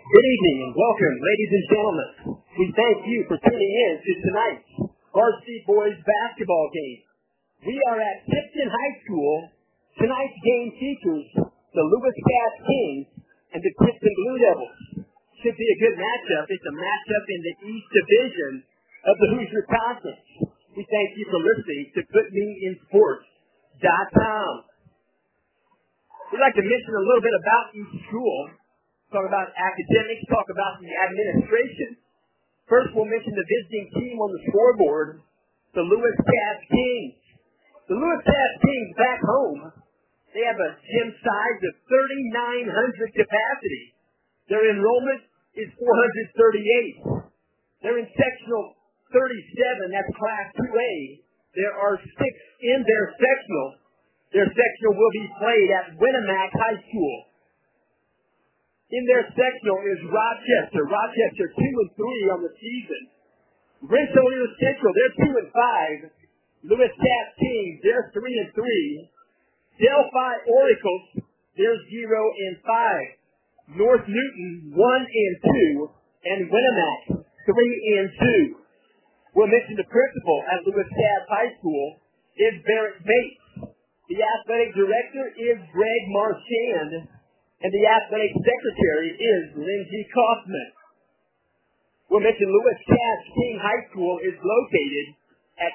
Good evening and welcome, ladies and gentlemen. We thank you for tuning in to tonight's Varsity Boys basketball game. We are at Tipton High School. Tonight's game features the Lewis Cass Kings and the Tipton Blue Devils. Should be a good matchup. It's a matchup in the East Division of the Hoosier Conference. We thank you for listening to PutMeInSports.com. We'd like to mention a little bit about each school. Talk about academics, talk about the administration. First, we'll mention the visiting team on the scoreboard, the Lewis Cass Kings. The Lewis Cass Kings back home, they have a gym size of 3,900 capacity. Their enrollment is 438. They're in sectional 37, that's class 2A. There are 6 in their sectional. Their sectional will be played at Winnemac High School. In their sectional is Rochester. Rochester 2-3 on the season. Rensselaer Central, they're 2-5. Lewis Cass Kings, they're 3-3. Delphi Oracles, they're 0-5. North Newton 1-2, and Winnemac 3-2. We'll mention the principal at Lewis Cass High School is Barrett Bates. The athletic director is Greg Marchand. And the athletic secretary is Lindsay Kaufman. We'll mention Lewis Cass King High School is located at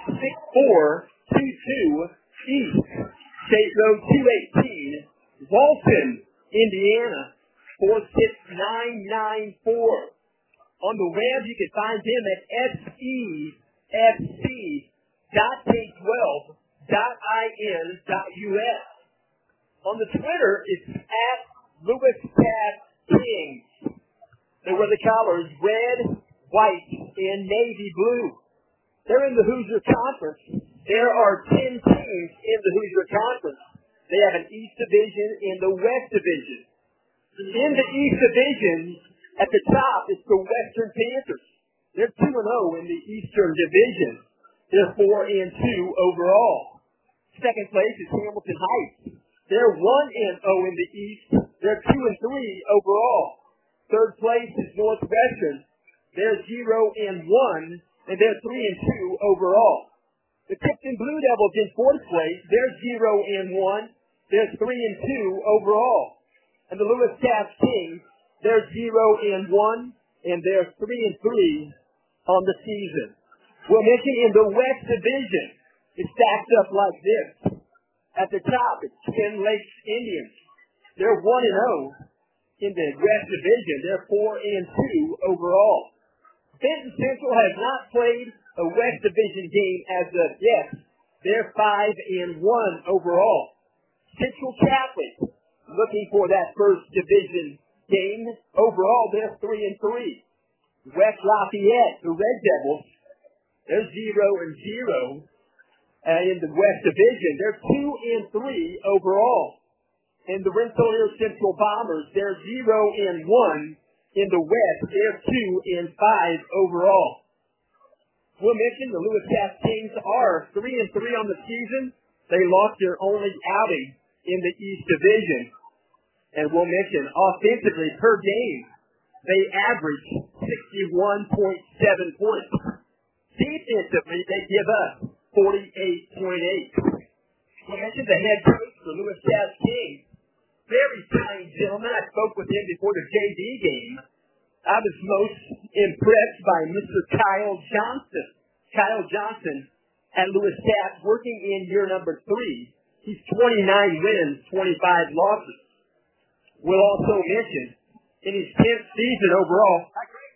6422 East State Road 218, Walton, Indiana, 46994. On the web, you can find them at sefc.k12.in.us. On the Twitter, it's at Lewis Cass Kings. They wear the colors red, white, and navy blue. They're in the Hoosier Conference. There are 10 teams in the Hoosier Conference. They have an East Division and the West Division. In the East Division, at the top, is the Western Panthers. They're 2-0 in the Eastern Division. They're 4-2 overall. Second place is Hamilton Heights. They're 1-0 in the East. They're 2-3 overall. Third place is Northwestern. They're 0-1, and they're 3-2 overall. The Tipton Blue Devils in fourth place. They're 0-1. They're 3-2 overall. And the Lewis Cass Kings, they're 0-1, and they're 3-3 on the season. We'll mention in the West Division, it's stacked up like this. At the top, it's Twin Lakes Indians. They're 1-0 in the West Division. They're 4-2 overall. Benton Central has not played a West Division game as of yet. They're 5-1 overall. Central Catholic, looking for that first division game. Overall, they're 3-3. West Lafayette, the Red Devils, they're 0-0. In the West Division, they're 2-3 overall. And the Rensselaer Central Bombers, they're 0-1 in the West. They're 2-5 overall. We'll mention the Lewis Cass Kings are 3-3 on the season. They lost their only outing in the East Division. And we'll mention offensively per game, they average 61.7 points. Defensively, they give up 48.8. We mentioned the head coach for Lewis Cass Kings. Very kind gentleman. I spoke with him before the JV game. I was most impressed by Mr. Kyle Johnson. Kyle Johnson at Lewis Cass working in year number 3. He's 29 wins, 25 losses. We'll also mention in his 10th season overall.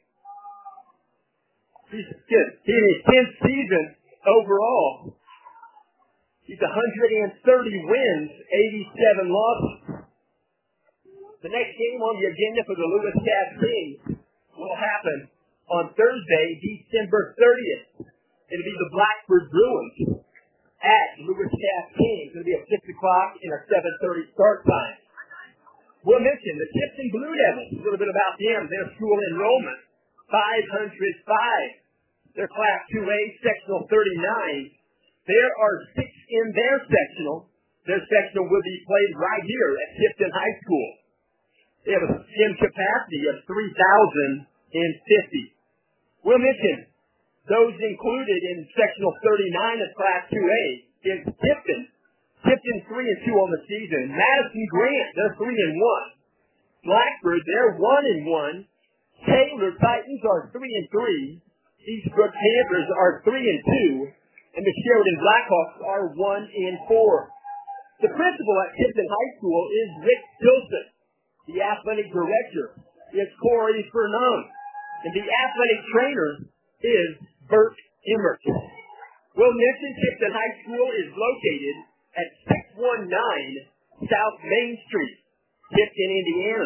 He's good. In his 10th season overall, he's 130 wins, 87 losses. The next game on the agenda for the Lewis Cass Kings will happen on Thursday, December 30th. It'll be the Blackbird Bruins at Lewis Cass Kings. It'll be at 6 o'clock and a 7:30 start time. We'll mention the Tipton Blue Devils, a little bit about them. Their school enrollment, 505. Their Class 2A, Sectional 39. There are 6 in their sectional. Their sectional will be played right here at Tipton High School. They have a gym capacity of 3,050. We'll mention those included in sectional 39 of Class 2A is Tipton. Tipton 3-2 on the season. Madison Grant, they're 3-1. Blackbird, they're 1-1. Taylor Titans are 3-3. Eastbrook Panthers are 3-2. And the Sheridan Blackhawks are 1-4. The principal at Tipton High School is Rick Tilson. The athletic director is Corey Fernand. And the athletic trainer is Bert Emmert. We'll mention Tipton High School is located at 619 South Main Street, Tipton, Indiana,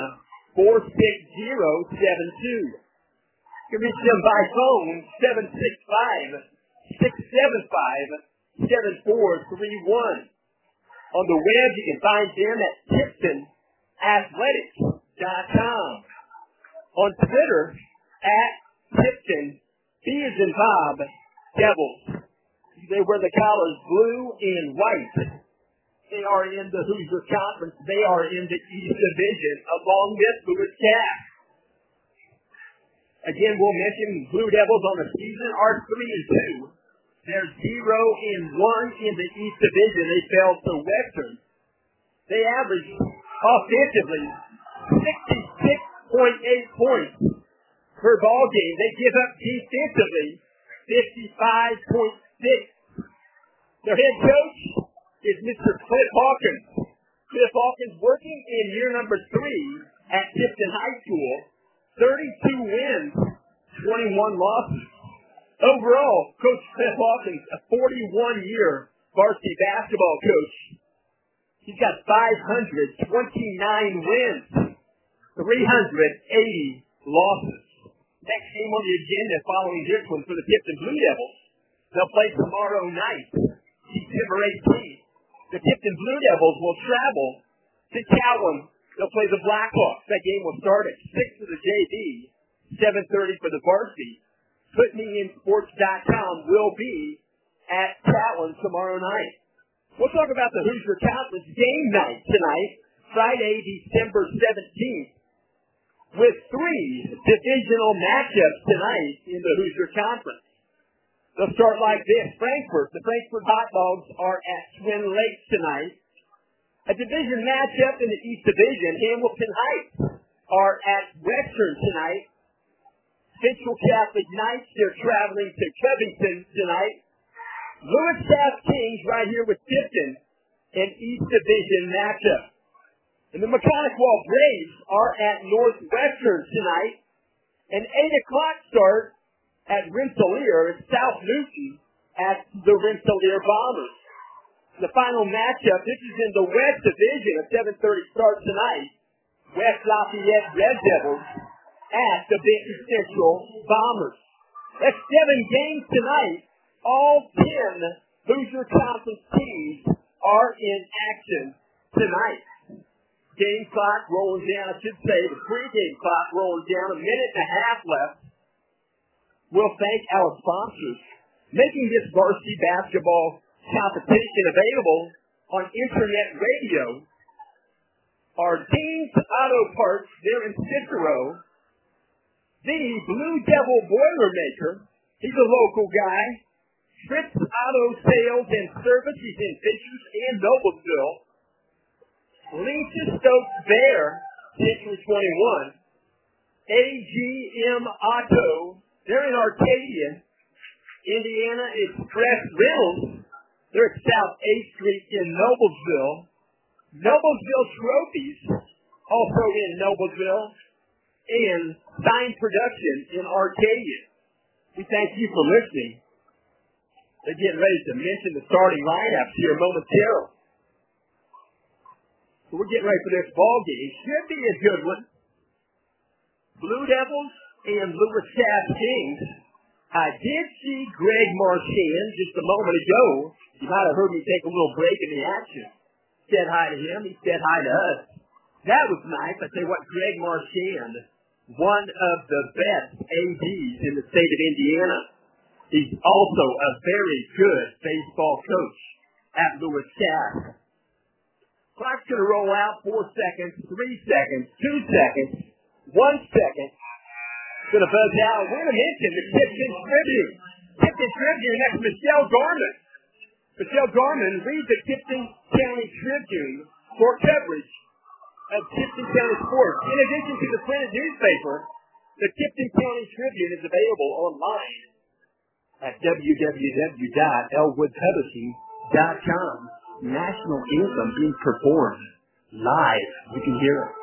46072. You can reach them by phone, 765-675-7431. On the web, you can find them at TiptonAthletics.com. On Twitter, at Tipton, B as in Bob, Devils. They wear the collars blue and white. They are in the Hoosier Conference. They are in the East Division, along with Lewis Cass. Again, we'll mention Blue Devils on the season are 3-2. They're 0-1 in the East Division. They fell to Western. They average offensively 66.8 points per ball game. They give up defensively 55.6. Their head coach is Mr. Cliff Hawkins. Cliff Hawkins working in year number 3 at Tipton High School. 32 wins, 21 losses. Overall, Coach Cliff Hawkins, a 41-year varsity basketball coach. He's got 529 wins, 380 losses. Next game on the agenda following this one for the Tipton Blue Devils. They'll play tomorrow night, December 18th. The Tipton Blue Devils will travel to Cowan. They'll play the Blackhawks. That game will start at 6 for the JV, 7:30 for the varsity. PutMeInSports.com will be at Cowan tomorrow night. We'll talk about the Hoosier Conference game night tonight, Friday, December 17th, with 3 divisional matchups tonight in the Hoosier Conference. They'll start like this. Frankfort. The Frankfort Hot Dogs are at Twin Lakes tonight. A division matchup in the East Division. Hamilton Heights are at Western tonight. Central Catholic Knights, they're traveling to Covington tonight. Lewis Cass Kings right here with Tipton, an East Division matchup. And the Mechanic-Wall Braves are at Northwestern tonight. An 8 o'clock start at Rensselaer, South Newton at the Rensselaer Bombers. The final matchup, this is in the West Division, a 7:30 start tonight. West Lafayette Red Devils at the Benton Central Bombers. That's 7 games tonight. All 10 Hoosier Conference teams are in action tonight. Game clock rolling down, I should say, the pregame clock rolling down, a minute and a half left. We'll thank our sponsors, making this varsity basketball competition available on internet radio. Our Dean's Auto Parts, they're in Cicero. The Blue Devil Boilermaker, he's a local guy. Fritz Auto Sales and Service, he's in Fishers and Noblesville. Lisa Stokes Bear, Century 21. AGM Auto, they're in Arcadia. Indiana Express Rentals, they're at South 8th Street in Noblesville. Noblesville Trophies, also in Noblesville. And Sign Production in Arcadia. We thank you for listening. They're getting ready to mention the starting lineups here momentarily. So we're getting ready for this ball game. Should be a good one. Blue Devils and Lewis Cass Kings. I did see Greg Marchand just a moment ago. You might have heard me take a little break in the action. Said hi to him. He said hi to us. That was nice. I tell you what, Greg Marchand, one of the best ADs in the state of Indiana. He's also a very good baseball coach at Lewis Cass. Clock's going to roll out 4 seconds, 3 seconds, 2 seconds, 1 second. Going to buzz out. We're going to mention the Tipton Tribune. Tipton Tribune, that's Michelle Garman. Michelle Garman reads the Tipton County Tribune for coverage of Tipton County sports. In addition to the printed newspaper, the Tipton County Tribune is available online at www.elwoodpublishing.com. National anthem being performed live. You can hear it.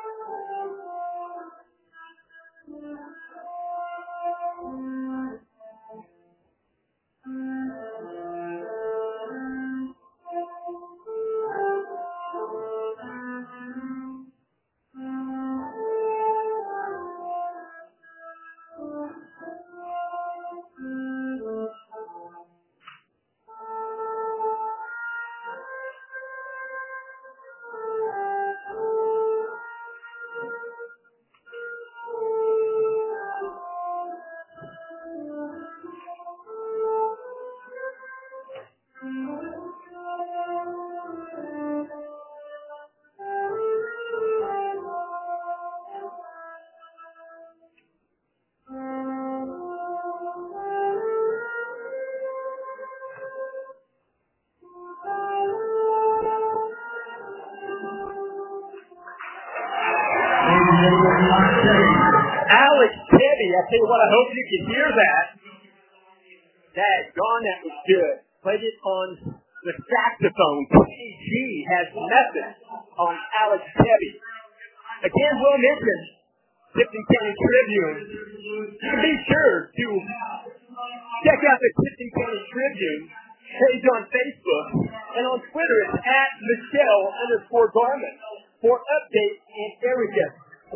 Alex Tebby, I tell you what, I hope you can hear that. Daggone, that was good. Played it on the saxophone. KG has methods on Alex Tebby. Again, we'll mention Tipton County Tribune. You can be sure to check out the Tipton County Tribune page on Facebook, and on Twitter it's at Michelle_Garman for updates in area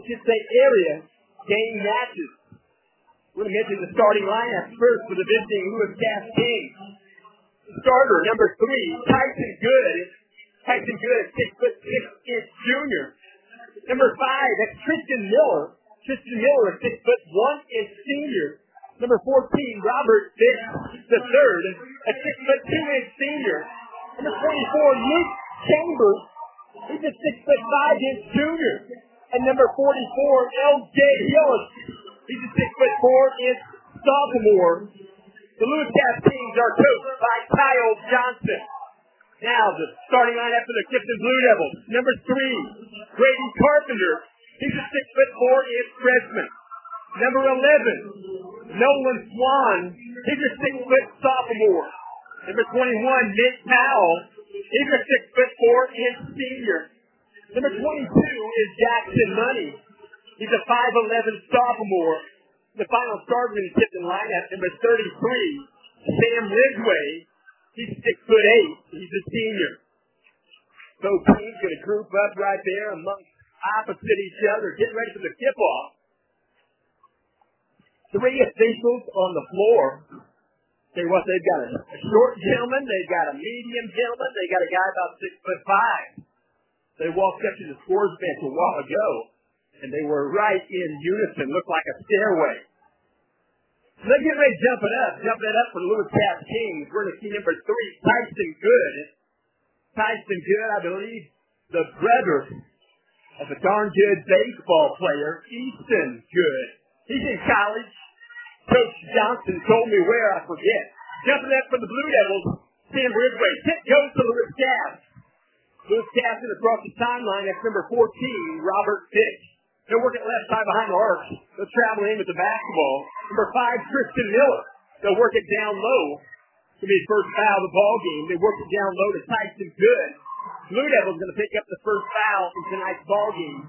game matches. We're going to mention the starting lineup first for the visiting Lewis Cass Kings. Starter, number 3, Tyson Good. Tyson Good, 6'6" junior. Number 5, that's Tristan Miller. Tristan Miller, a 6'1" senior. Number 14, Robert Fish the third, a 6'2" senior. Number 24, Luke Chambers. He's a 6'5" junior. And number 44, L.J. Hillis. He's a 6'4" sophomore. The Lewis Cass Kings are coached by Kyle Johnson. Now the starting lineup for the Tipton Blue Devils. Number 3, Brady Carpenter. He's a 6'4" freshman. Number 11, Nolan Swan. He's a 6' sophomore. Number 21, Nick Powell. He's a 6'4" senior. Number 22 is Jackson Money. He's a 5'11" sophomore. The final starter in the Tipton lineup, number 33, Sam Ridgway. He's 6'8". He's a senior. Both teams going to group up right there amongst opposite each other, getting ready for the tip-off. 3 officials on the floor. Tell you what, they've got a short gentleman, they've got a medium gentleman, they got a guy about 6'5". They walked up to the scores bench a while ago, and they were right in unison, looked like a stairway. So they're getting ready to jump it up for the Lewis Cass Kings. We're going to see number 3, Tyson Good. Tyson Good, I believe, the brother of a darn good baseball player, Easton Good. He's in college. Coach Johnson told me where, I forget. Jumping up for the Blue Devils, Sam Ridgway. Tip goes to Lewis Cass. Lewis Cass across the timeline. That's number 14, Robert Fish. They're working left side behind the arc. They'll travel in with the basketball. Number 5, Tristan Miller. They'll work it down low. To be his first foul of the ball game. They work it down low to Tyson Good. Blue Devils going to pick up the first foul in tonight's ball game.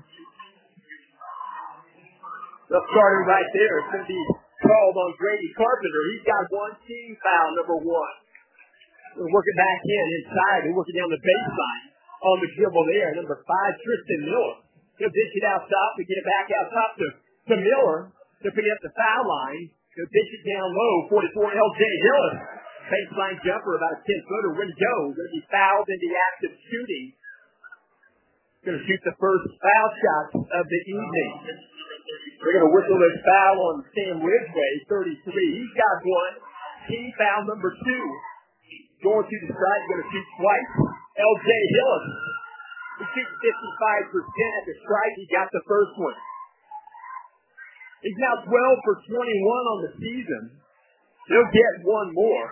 They'll start him right there. It's going to be called on Grady Carpenter. He's got 1 team foul, number 1. They'll work it back inside. They work it down the baseline on the dribble there. Number 5, Tristan Miller. He'll dish it out top. We get it back out top to Miller. They'll pick it up the foul line. He'll dish it down low. 44, L.J. Hillis. Baseline jumper, about a 10-footer. Way to go. Going to be fouled into active shooting. Going to shoot the first foul shot of the evening. They're going to whistle this foul on Sam Ridgway, 33. He's got 1. Team foul number 2. Going to the strike, going to shoot twice. L.J. Hillis. He shoots 55% at the strike. He got the first one. He's now 12 for 21 on the season. He'll get one more.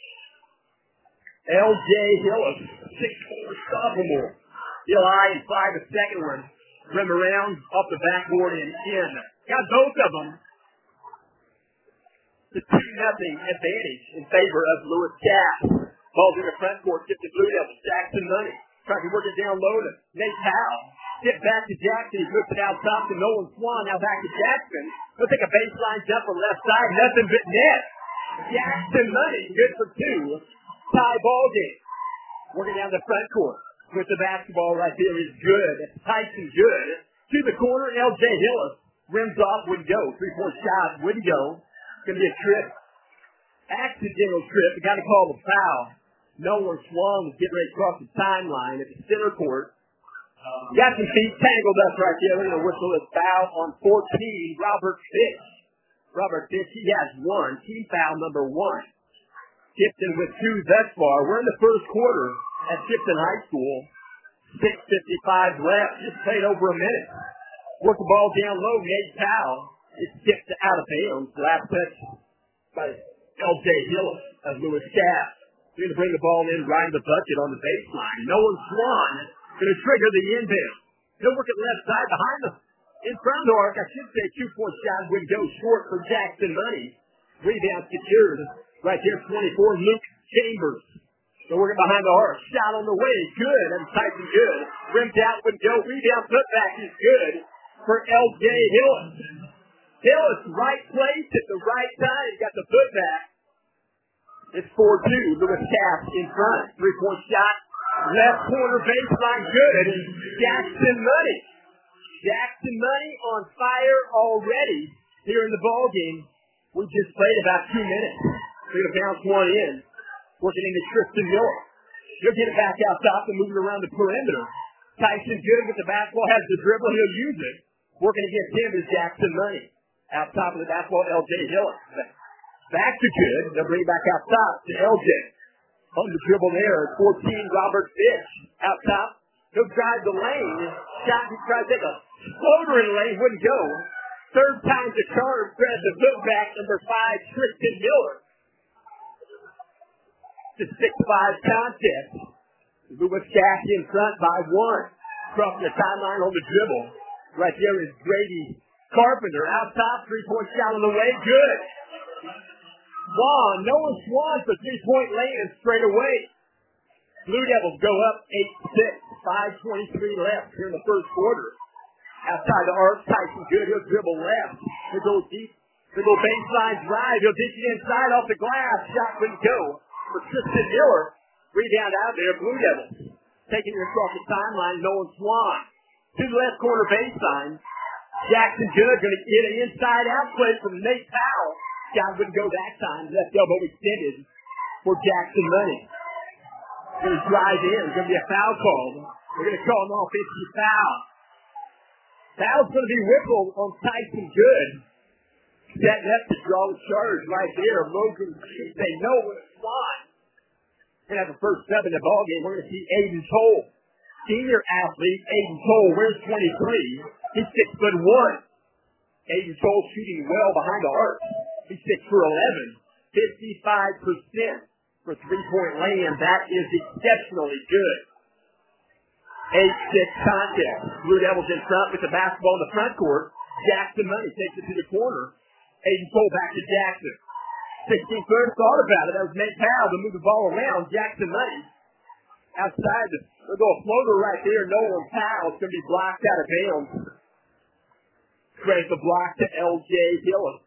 L.J. Hillis, 6'4" sophomore. He'll eye and fly the second one. Rim around, off the backboard and in. Got both of them. It's a 2-0 advantage in favor of Lewis Cass. Ball's in the front court, tipped to Blue Devils. Jackson Money trying to work it down low to Nate Powell. Tip back to Jackson. He whips it out top to Nolan Swan. Now back to Jackson. He'll take a baseline jump from left side. Nothing but net. Jackson Money, good for two. Tie ball game. Working down the front court. With the basketball right there is good. Tyson Good. To the corner, L.J. Hillis. Rims off, wouldn't go. 3-point shot, wouldn't go. It's going to be a trip. Accidental trip. We got to call the foul. Nolan Swan was getting ready to cross the timeline at the center court. Got some feet tangled up right there. We're going to whistle a foul on 14. Robert Fitch. Robert Fitch, he has one. Team foul number 1. Tipton with 2 thus far. We're in the first quarter at Tipton High School. 6:55 left. Just played over a minute. Work the ball down low. Nate Powell. It's tipped out of bounds. Last touch by L.J. Hillis of Lewis Cass. They're going to bring the ball in right in the bucket on the baseline. Nolan Swan going to trigger the inbound. He'll work it left side behind the, in front of the arc. I should say 2-point shot would go short for Jackson Money. Rebound secured. Right there, 24, Luke Chambers. So working behind the arc. Shot on the way. Good. And Tyson Good. Rimmed out, would go. Rebound putback is good for L.J. Hillis. Hillis, right place at the right time. He got the putback. It's 4-2. Lewis Cass in front. 3-point shot. Left corner baseline. Good. Jackson Money. Jackson Money on fire already here in the ballgame. We just played about 2 minutes. We're going to bounce one in. Working into Tristan Miller. He'll get it back out top and move it around the perimeter. Tyson Good with the basketball. Has the dribble. He'll use it. Working against him is Jackson Money. Out top of the basketball, L.J. Hillis. Back to Good. They'll bring it back out top to L.J. On the dribble there, 14, Robert Fitch. Out top. He'll drive the lane. Shot, he tried to take a floater in the lane. Wouldn't go. Third time the charm. Grabs the putback, number 5, Tristan Miller. It's a 6-5 contest. Lewis Cass in front by 1. Crossing the timeline on the dribble. Right there is Grady Carpenter. Out top, 3-point shot on the way. Good. Nolan Swan for 3-point land straight away. Blue Devils go up 8-6. 5:23 left here in the first quarter. Outside the arc, Tyson Good. He'll dribble left. He'll go deep. He'll go baseline drive. He'll dish it inside off the glass. Shot wouldn't go for Tristan Miller. Rebound out there. Blue Devils taking it across the timeline. Nolan Swan to the left corner baseline. Jackson Good going to get an inside-out play from Nate Powell. Shot wouldn't go that time. Left elbow extended for Jackson Money. Going to drive in. Going to be a foul call. We're going to call an offensive foul. Foul's going to be whistled on Tyson Good. Setting up to draw the charge right there. Logan, they know what it's Swan. We're going to have the first sub in the ballgame. We're going to see Aiden Toll. Senior athlete, Aiden Toll, wears 23. He's 6'1". Aiden Toll shooting well behind the arc. He's 6 for 11. 55% for 3-point land. That is exceptionally good. 8-6 contest. Blue Devils in front with the basketball in the front court. Jackson Money takes it to the corner. Aiden Toll back to Jackson. 16-3rd thought about it. That was Nate Powell to move the ball around. Jackson Money outside. They'll go a floater right there. Nolan Powell is going to be blocked out of bounds. Credit the block to L.J. Hillis.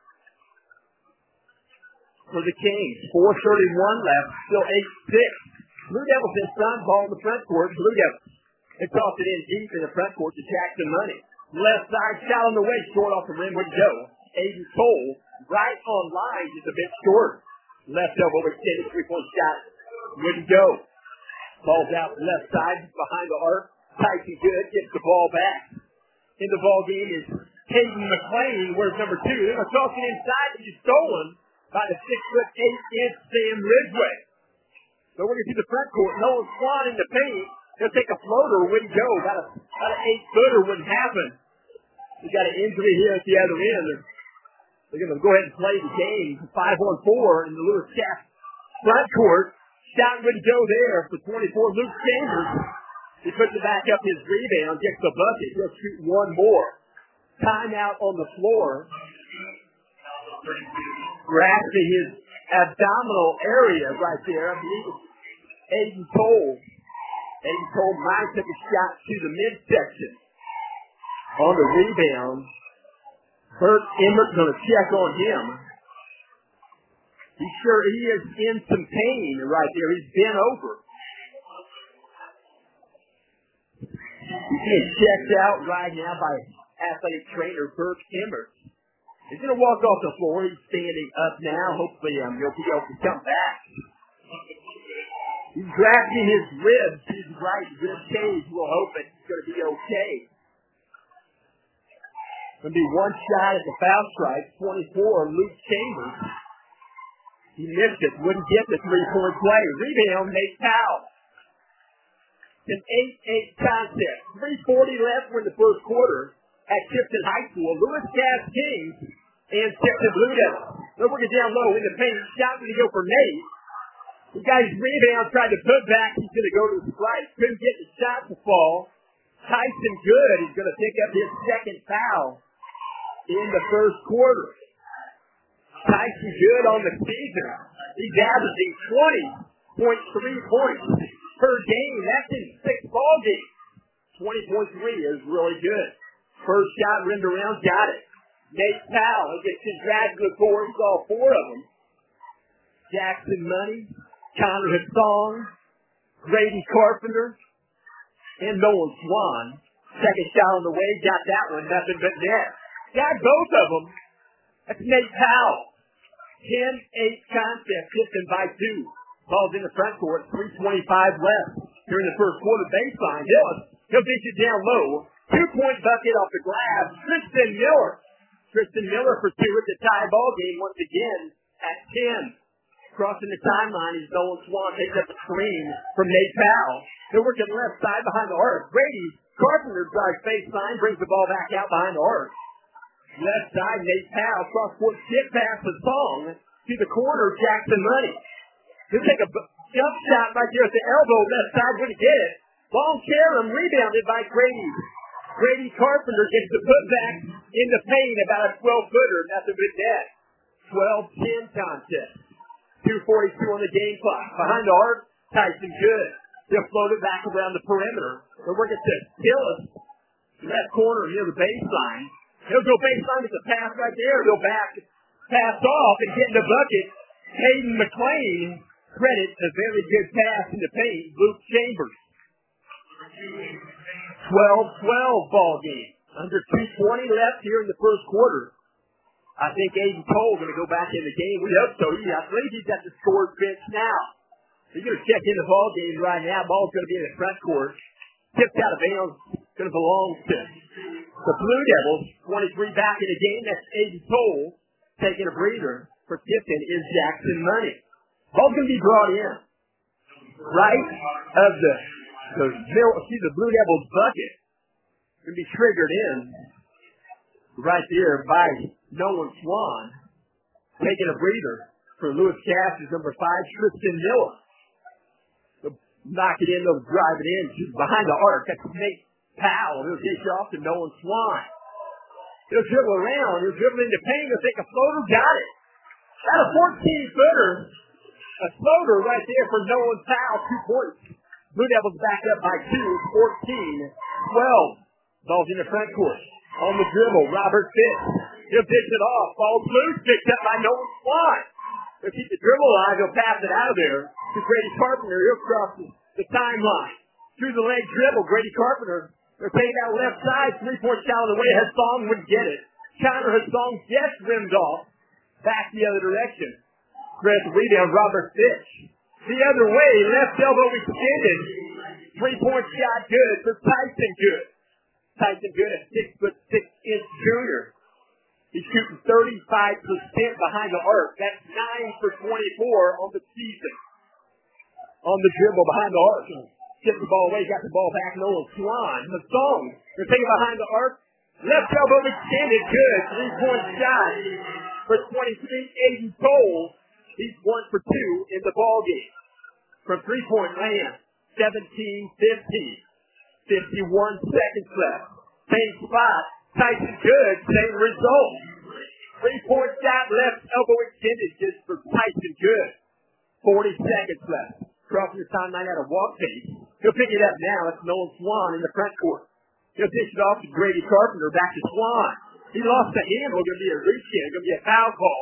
For the Kings, 4:31 left. Still 8-6. Blue Devils in front. Ball in the front court. Blue Devils. They tossed it in deep in the front court to Jackson Money. Left side shot on the way. Short off the rim. Wouldn't go. Aiden Toll right on line. Just a bit short. Left elbow extended. 3-point shot. Wouldn't go. Ball's out left side behind the arc. Tyson Good gets the ball back. In the ball game is Hayden McLean. Where's number 2? They're going to toss it inside to be stolen by the 6'8" Sam Ridgway. So we're going to see the front court. Nolan Swan in the paint. He'll take a floater, wouldn't go. About an 8-footer wouldn't happen. He's got an injury here at the other end. They're going to go ahead and play the game 5-on-4 in the Lewis Cass front court. Shot wouldn't go there for 24. Luke Chambers, he puts it back up his rebound, gets the bucket. He'll shoot one more. Timeout on the floor. Grasping his abdominal area right there. I believe it's Aiden Cole. Aiden Cole might took a shot to the midsection. On the rebound, Bert Emmert's going to check on him. He's sure he is in some pain right there. He's bent over. He's being checked out right now by athletic trainer Bert Emmert. He's going to walk off the floor. He's standing up now. Hopefully he'll be able to come back. He's grasping his ribs, his right rib cage. We'll hope it's going to be okay. Going to be one shot at the foul strike. 24, Luke Chambers. He missed it. Wouldn't get the three-point play. Rebound, Nate Powell. An 8-8 contest. 3:40 left in the first quarter at Tipton High School. Lewis Cass Kings and Tipton Blue Devils. They're working down low in the paint. Shot going to go for Nate. The guy's rebound tried to put back. He's going to go to the strike. Couldn't get the shot to fall. Tyson Good is going to pick up his second foul in the first quarter. Tyson Good on the season. He's averaging 20.3 points per game. That's in 6 ball games. 20.3 is really good. First shot, rimmed around, got it. Nate Powell, he gets congratulatory for all 4 of them. Jackson Money, Connor Hassan, Grady Carpenter, and Nolan Swan. Second shot on the way, got that one, nothing but net. Got both of them. That's Nate Powell. 10-8 contest, Tipton by 2. Ball's in the front court, 3:25 left during the first quarter. Baseline, he'll dish it down low. 2-point bucket off the glass. Tristan Miller. Tristan Miller for 2 at the tie ball game once again at 10. Crossing the timeline is Nolan Swan. Takes up the screen from Nate Powell. They're working left side behind the arc. Grady Carpenter drives baseline, brings the ball back out behind the arc. Left side, Nate Powell. Cross-court skip pass the song to the corner, Jackson Money. He'll take a jump shot right there at the elbow. Left side, wouldn't get it. Long carom rebounded by Grady. Grady Carpenter gets the putback in the paint, about a 12-footer. Nothing but net. 12-10 contest. 2:42 on the game clock. Behind the arc, Tyson Good. He'll float it back around the perimeter. They're working to Tillis. Left corner near the baseline. He'll go baseline with the pass right there. He'll back, pass off, and get in the bucket. Hayden McLean credits a very good pass in the paint. Luke Chambers. 12-12 ball game. Under 2:20 left here in the first quarter. I think Aiden Cole going to go back in the game. We hope so. I believe he's at the scorer's bench now. He's going to check in the ball game right now. Ball's going to be in the front court. Tipped out of bounds. Going to belong to the Blue Devils. 23 back in the game. That's Aiden Cole taking a breather. For Tipton is Jackson Money. Ball's going to be brought in. Right of the Blue Devils bucket. Going to be triggered in right there by Nolan Swan. Taking a breather for Lewis Cass is number 5, Tristan Miller. They'll knock it in, they'll drive it in behind the arc. That's Nate Powell. He'll dish off to Nolan Swan. He'll dribble around. He'll dribble into paint. He'll take a floater. Got it. Got a 14-footer. A floater right there for Nolan Powell. 2 points. Blue Devils back up by 2. 14-12. Ball's in the front court. On the dribble, Robert Fitz. He'll dish it off. Ball's loose. Picked up by Nolan Swan. He'll keep the dribble alive. He'll pass it out of there to Grady Carpenter. He'll cross the timeline. Through the leg dribble, Grady Carpenter. They're taking out left side. 3-point shot on the way. Hassan wouldn't get it. Connor Hassan just rimmed off. Back the other direction. Grab the rebound, Robert Fitch. The other way, left elbow extended. 3-point shot good for Tyson Good. Tyson Good, a 6'6" junior. He's shooting 35% behind the arc. That's 9 for 24 on the season. On the dribble behind the arc. Tipped the ball away, got the ball back. Nolan Swan. The song. They're taking behind the arc. Left elbow extended. Good. 3-point shot for 23. Aiden Cole. He's 1 for 2 in the ball game. From 3-point land. 17-15. 51 seconds left. Same spot. Tyson Good. Same result. 3-point shot. Left elbow extended just for Tyson Good. 40 seconds left. Crossing the timeline at a walk pace. He'll pick it up now. It's Nolan Swan in the front court. He'll dish it off to Grady Carpenter. Back to Swan. He lost the handle. Going to be a reach in. Going to be a foul call.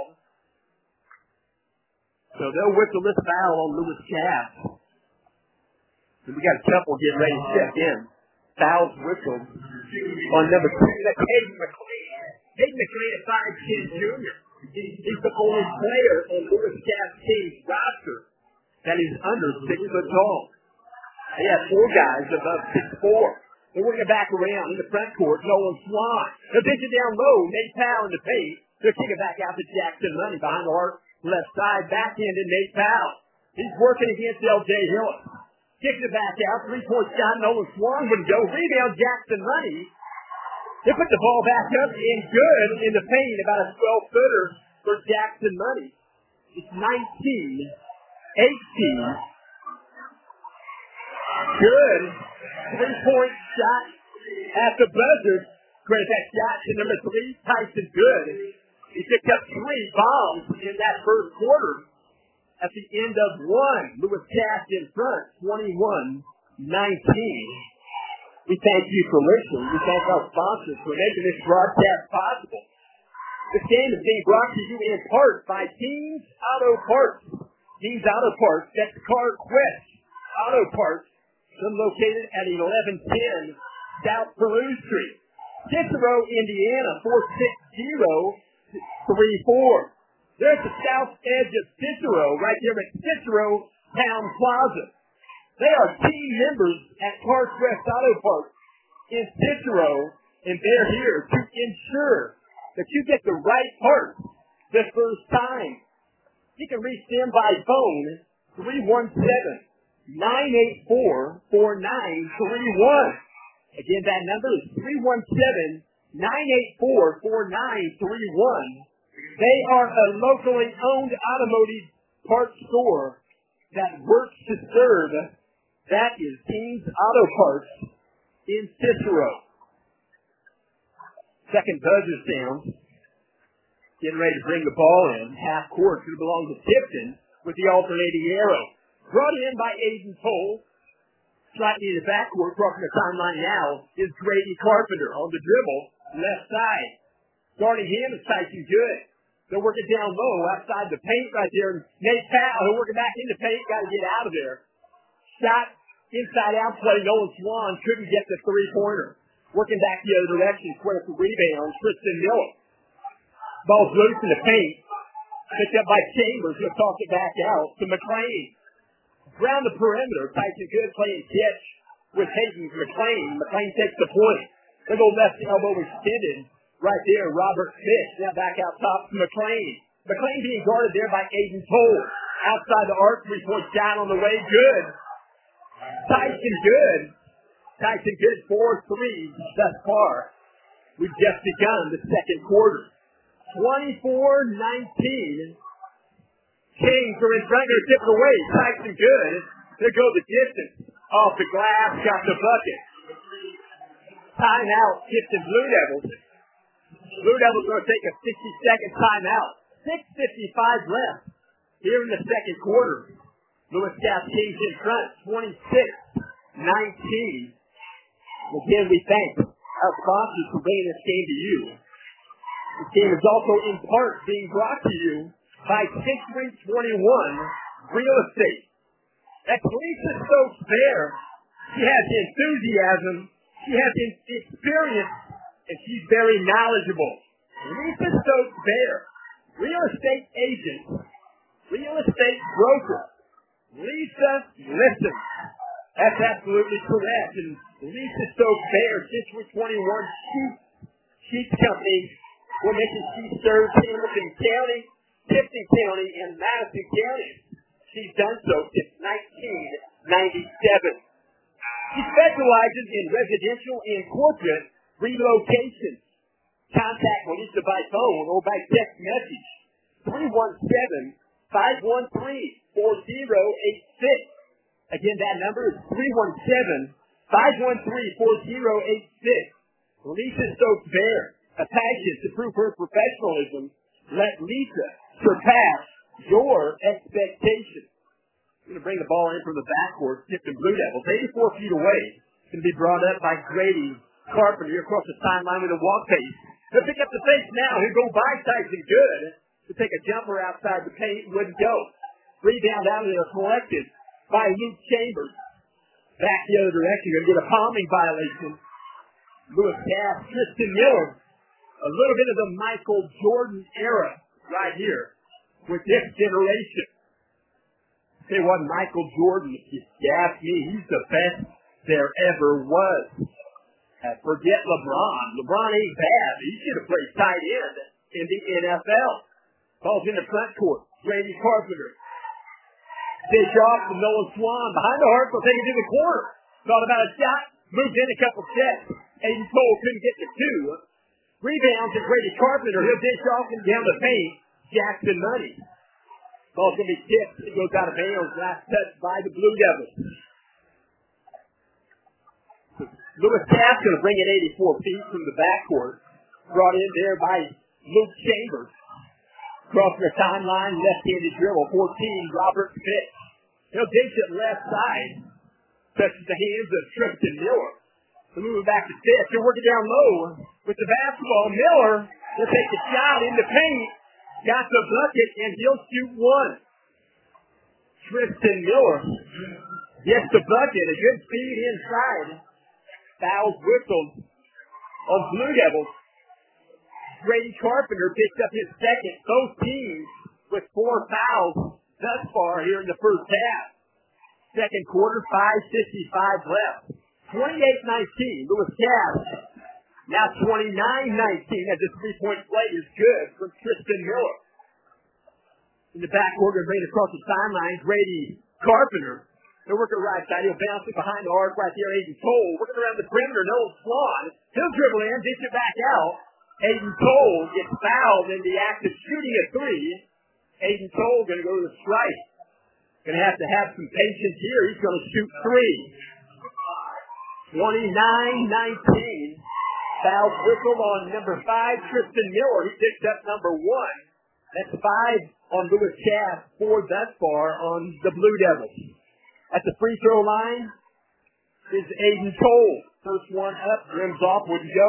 So they'll whistle this foul on Lewis Cass. And we got a couple getting ready to step in. Fouls whistled on number 2. That's Hayden McLean. Hayden McLean is 5'10" junior. He's the only player on Lewis Cass' team's roster that is under 6 foot tall. They have 4 guys above 6'4". They're working back around in the front court. Nolan Swan. They'll pitch it down low. Nate Powell in the paint. They'll kick it back out to Jackson Money behind the arc. Left side, back end to Nate Powell. He's working against L.J. Hillis. Kicks it back out. 3-point shot. Nolan Swan wouldn't go. Rebound Jackson Money. They put the ball back up and good in the paint. About a 12-footer for Jackson Money. It's 19-18. Good. 3-point shot at the buzzer. Credit that shot to number 3, Tyson Good. He picked up 3 bombs in that first quarter. At the end of 1, Lewis Cass in front, 21-19. We thank you for listening. We thank our sponsors for making this broadcast possible. This game is being brought to you in part by Teams Auto Parts. Teams Auto Parts, that's CarQuest Auto Parts. They're located at 1110 South Peru Street. Cicero, Indiana, 46034. There's the south edge of Cicero, right there at Cicero Town Plaza. They are team members at CarQuest Auto Parts in Cicero, and they're here to ensure that you get the right part the first time. You can reach them by phone, 317-984-4931. Again, that number is 317-984-4931. They are a locally owned automotive parts store that works to serve. That is Teams Auto Parts in Cicero. Second buzzer sound. Getting ready to bring the ball in. Half court. It belongs to Tipton with the alternating arrow. Brought in by Aiden Cole. Slightly in the backcourt, crossing the timeline now, is Grady Carpenter on the dribble, left side. Guarding him is Tyson Good. They're working down low outside the paint right there. Nate Powell, they're working back in the paint, got to get out of there. Shot inside out play. Nolan Swan couldn't get the 3-pointer. Working back the other direction, quick rebound, Tristan Miller. Ball's loose in the paint. Picked up by Chambers. He'll toss it back out to McLean. Around the perimeter, Tyson Good playing catch with Hayden McLean. McLean takes the point. They go left elbow extended. Right there, Robert Fish. Now back out top to McLean. McLean being guarded there by Aiden Cole. Outside the arc, 3-point shot on the way. Good. Tyson Good. Tyson Good, 4 threes thus far. We've just begun the second quarter. 24-19. Kings are in front. They're tipping away. Tyson Good. There goes the distance. Off the glass. Got the bucket. Timeout. Tipton Blue Devils. Blue Devils are going to take a 60-second timeout. 6:55 left here in the second quarter. Lewis Cass Kings in front. 26-19. Again, we thank our sponsors for bringing this game to you. This game is also in part being brought to you by Century 21 Real Estate. That's Lisa Stokes there. She has enthusiasm. She has experience. And she's very knowledgeable. Lisa Stokes Bear, real estate agent, real estate broker. Lisa listens. That's absolutely correct. And Lisa Stokes Bear, Century 21 Sheets Company, we're making she serves Hamilton County, Tipton County, and Madison County. She's done so since 1997. specializes in residential and corporate relocations. Contact Melissa by phone or by text message. 317-513-4086. Again, that number is 317-513-4086. Lisa Stokes Bear, a passion to prove her professionalism. Let Lisa surpass your expectations. Going to bring the ball in from the backcourt. Tipton Blue Devils, 84 feet away. Going to be brought up by Grady Carpenter across the sideline with a walk pace. He'll pick up the face now. He'll go by Tyson Good to take a jumper outside the paint. Wouldn't go. Rebound out of there collected by Luke Chambers. Back the other direction. Going to get a palming violation. Lewis Cass, Tristan Miller. A little bit of the Michael Jordan era right here with this generation. Say what, Michael Jordan, if you ask me, he's the best there ever was. Forget LeBron. LeBron ain't bad. He should have played tight end in the NFL. Ball's in the front court. Grady Carpenter. Dish off to Noah Swan. Behind the arc, will take it to the corner. Thought about a shot. Moved in a couple steps. Aiden Cole couldn't get to two. Rebounds to Grady Carpenter. He'll dish off and down the paint. Jackson Money. Ball's going to be tipped. It goes out of bounds. Last touch by the Blue Devils. Lewis Cass going to bring it 84 feet from the backcourt. Brought in there by Luke Chambers. Crossing the timeline, left-handed dribble. 14, Robert Fitch. He'll dish it left side. Touches the hands of Tristan Miller. Moving back to Fitch. He'll work it down low with the basketball. Miller will take the shot in the paint. Got the bucket, and he'll shoot one. Tristan Miller gets the bucket. A good speed inside. Fouls whistled on Blue Devils. Grady Carpenter picked up his second. Both teams with 4 fouls thus far here in the first half. Second quarter, 5:55 left. 28-19, Lewis Cass. Now 29-19 as the three-point play is good from Tristan Miller. In the backcourt, going to bring it across the sideline, Grady Carpenter. They'll work it right side. He'll bounce it behind the arc right there. Aiden Cole working around the perimeter. Noah Swan. He'll dribble in, dish it back out. Aiden Cole gets fouled in the act of shooting a three. Aiden Cole going to go to the strike. Going to have some patience here. He's going to shoot three. 29-19. Foul whistle on number 5, Tristan Miller. He picks up number 1. That's 5 on Lewis Cass, 4 thus far on the Blue Devils. At the free throw line is Aiden Cole. First one up, rims off, wouldn't go.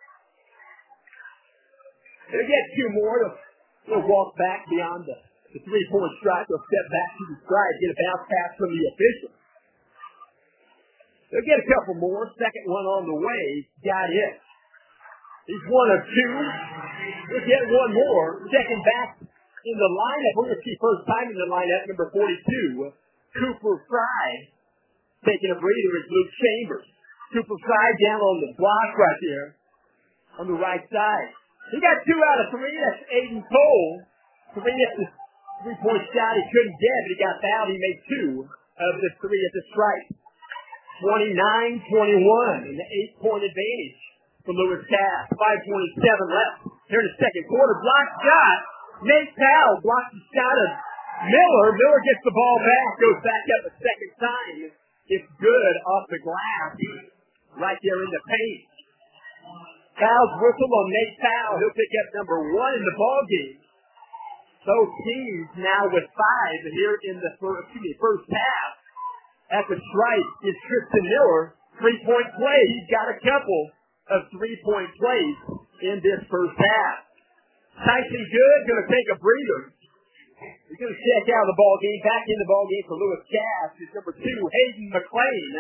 They'll get 2 more. They'll walk back beyond the three-point strike. They'll step back to the strike, get a bounce pass from the official. They'll get a couple more. Second one on the way. Got it. He's 1 of 2. We'll get 1 more. Second back in the lineup. We're going to see first time in the lineup, number 42. Cooper Fry taking a breather is Luke Chambers. Cooper Fry down on the block right there on the right side. He got 2 out of 3. That's Aiden Cole. 3 at the three-point shot he couldn't get, but he got fouled. He made 2 of the 3 at the strike. 29-21 and the 8-point advantage for Lewis Cass. 5:27 left here in the second quarter. Blocked shot. Nate Powell blocks the shot of Miller. Miller gets the ball back, goes back up a second time. It's good off the glass right there in the paint. Foul's whistle on Nate Powell. He'll pick up number 1 in the ball game. Both teams now with 5 here in the first half. At the strike is Tristan Miller. 3-point play. He's got a couple of 3-point plays in this first half. Tyson Good going to take a breather. He's going to check out of the ball game. Back in the ball game for Lewis Cass is number 2, Hayden McLean.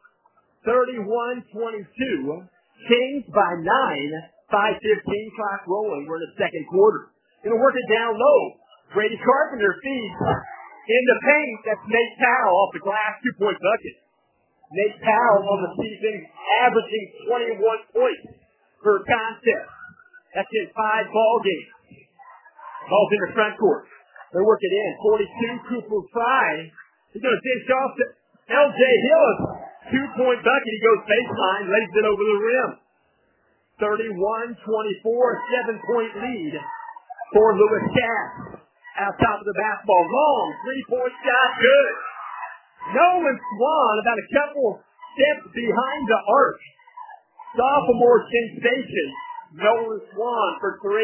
31-22. Kings by 9. 5:15 clock rolling. We're in the second quarter. Going to work it down low. Grady Carpenter feeds in the paint. That's Nate Powell off the glass. 2-point bucket. Nate Powell on the season averaging 21 points per contest. That's in 5 ball games. Ball's in the front court. They work it in. 42, Cooper Fry. He's going to dish off to L.J. Hillis. 2-point bucket. He goes baseline, lays it over the rim. 31-24, 7-point lead for Lewis Cass. Out top of the basketball, long 3-point shot, good. Nolan Swan about a couple steps behind the arc. Sophomore sensation, Nolan Swan for 3.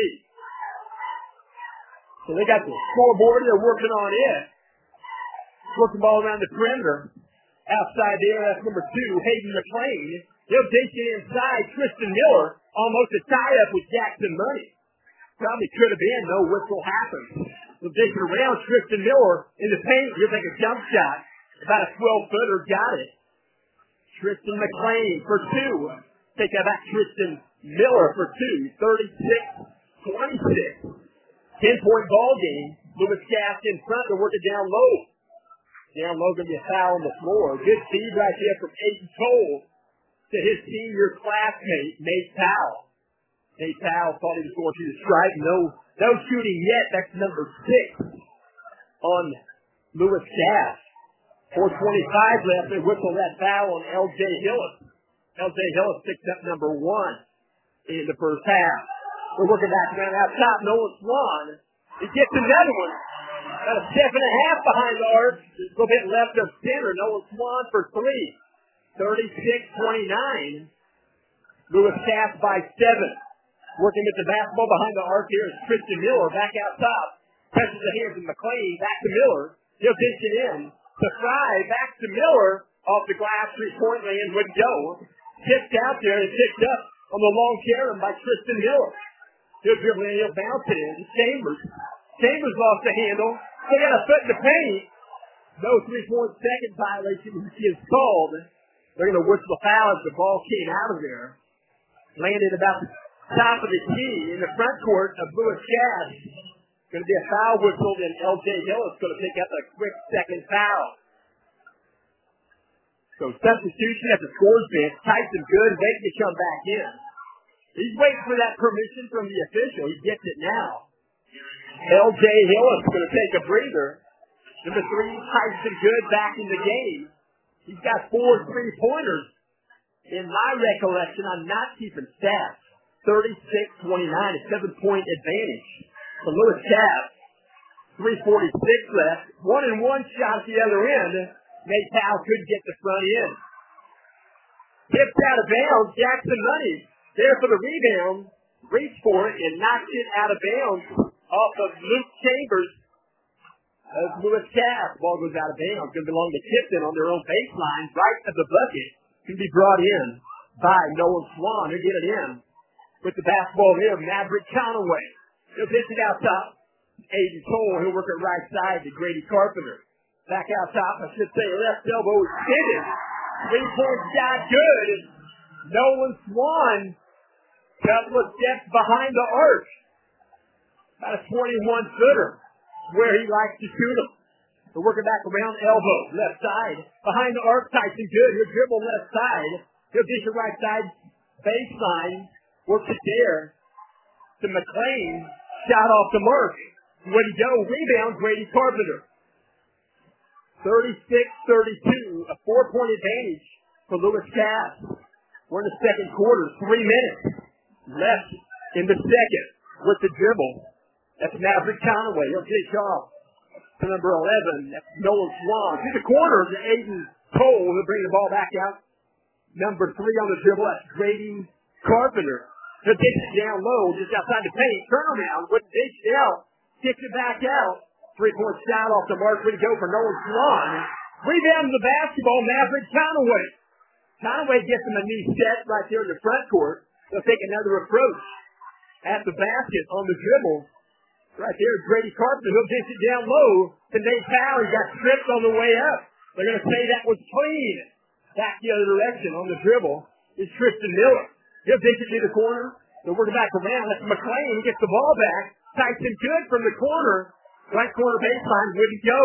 So they got the scoreboard, they're working on it. Working the ball around the perimeter. Outside there, that's number 2, Hayden McClain. They'll dish it inside. Tristan Miller, almost a tie-up with Jackson Money. Probably could have been, no whistle happened. They'll dish it around. Tristan Miller in the paint. He'll take a jump shot. About a 12-footer, got it. Tristan McClain for 2. Take that back, Tristan Miller for 2. 36-26. 10-point ball game. Lewis Cass in front. They're working down low. Down low, going to be a foul on the floor. Good feed right there from Aiden Cole to his senior classmate, Nate Powell. Nate Powell thought he was going to the strike. No shooting yet. That's number 6 on Lewis Cass. 4:25 left. They whistle that foul on L.J. Hillis. L.J. Hillis picks up number 1 in the first half. We're working back around out top. Nolan Swan. He gets another one. About a step and a half behind the arc. A little bit left of center. Nolan Swan for 3. 36-29. Lewis Cass by 7. Working with the basketball behind the arc here is Tristan Miller back out top. Touches the hands of McClain. Back to Miller. He'll dish it in. To Fry. Back to Miller. Off the glass. 3-point land. Wouldn't go. Tipped out there and picked up on the long carry by Tristan Miller. He'll dribble in. He'll bounce it in. Chambers. Chambers lost the handle. They got a foot in the paint. No 3-point second violation is called. They're going to whistle a foul as the ball came out of there. Landed about the top of the key in the front court of Lewis Cass. Going to be a foul whistle, and L.J. Hillis going to pick up a quick second foul. So substitution at the scores bench. Tyson Good waiting to come back in. He's waiting for that permission from the official. He gets it now. L.J. Hillis going to take a breather. Number 3, Tyson Good back in the game. He's got 4 3-pointers. In my recollection, I'm not keeping stats. 36-29, a 7-point advantage for Lewis Cass. 3:46 left. 1-1 shot at the other end. Nate Powell could get the front end. Tipped out of bounds. Jackson Money there for the rebound. Reached for it and knocked it out of bounds off of Luke Chambers as Lewis Cass. Ball goes out of bounds. Going to belong to Tipton on their own baseline. Right of the bucket. Can be brought in by Nolan Swan. He'll get it in. With the basketball here, Maverick Conaway. He'll pitch it out top. Aiden Cole, he'll work it right side to Grady Carpenter. Back out top, I should say left elbow extended. 3-point shot good. Nolan Swan, couple of steps behind the arc. About a 21-footer, where he likes to shoot them. They're working back around elbow, left side. Behind the arc, Tyson Good. He'll dribble left side. He'll dish it right side, baseline. Works it there to McClain. Shot off the mark. Way to go. Rebound, Grady Carpenter. 36-32. A 4-point advantage for Lewis Cass. We're in the second quarter. 3 minutes left in the second with the dribble. That's Maverick Conaway. He'll dish off to number 11. That's Nolan Swan. To the corner to Aiden Cole. He'll bring the ball back out. Number 3 on the dribble. That's Grady Carpenter. He'll dish it down low, just outside the paint. Turnaround, wouldn't dish it out. Kicks it back out. 3-point shot off the mark. Way to go for Nolan Swan. Rebound to the basketball, Maverick Conaway. Conaway gets him a new set right there in the front court. They'll take another approach at the basket on the dribble. Right there is Grady Carpenter. He'll dish it down low to Nate Powell. He got stripped on the way up. They're going to say that was clean. Back the other direction on the dribble is Tristan Miller. He'll dish it to the corner. They're working back around. That's McClain. He gets the ball back. Tyson Good from the corner. Right corner baseline. Wouldn't go.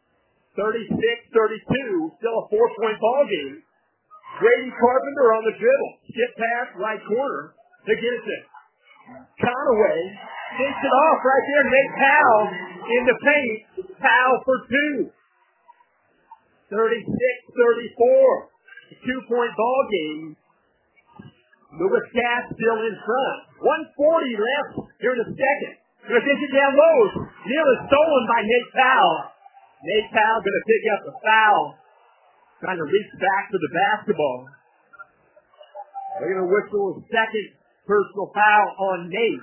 36-32. Still a 4-point ball game. Grady Carpenter on the dribble. Skip pass, right corner. To get it to Conaway. Takes it off right there. Nate Powell in the paint. Powell for 2. 36-34. 2-point ball game. Lewis Cass still in front. 1:40 left here in the second. Gonna pitch it down low. Neal is stolen by Nate Powell. Nate Powell gonna pick up the foul. Trying to reach back for the basketball. They're gonna whistle a second personal foul on Nate.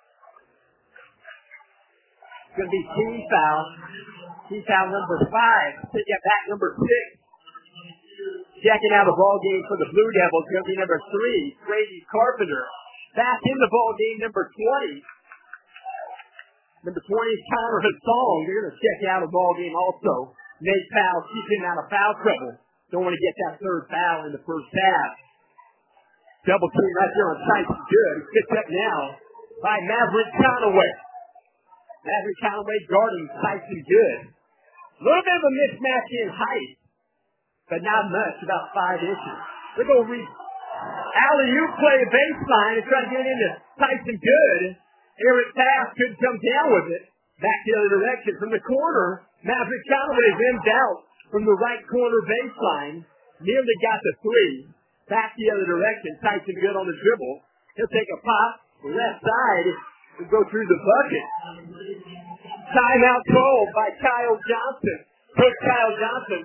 It's gonna be team foul. Team foul number 5. Pick up back number 6. Checking out the ball game for the Blue Devils, going to be number 3, Grady Carpenter. Back in the ball game, number 20. Number 20 is Connor Hassan. They're going to check out the ball game also. Nate Powell keeping out of foul trouble. Don't want to get that third foul in the first half. Double team right there on Tyson Good. He picked up now by Maverick Conaway. Maverick Conaway guarding Tyson Good. A little bit of a mismatch in height, but not much, about 5 inches. They're going to alley-oop play a baseline and try to get it into Tyson Good. Eric Taft couldn't come down with it. Back the other direction. From the corner, Maverick Conaway rimmed out from the right corner baseline. Nearly got the 3. Back the other direction. Tyson Good on the dribble. He'll take a pop, left side, and go through the bucket. Timeout called by Kyle Johnson. Coach Kyle Johnson.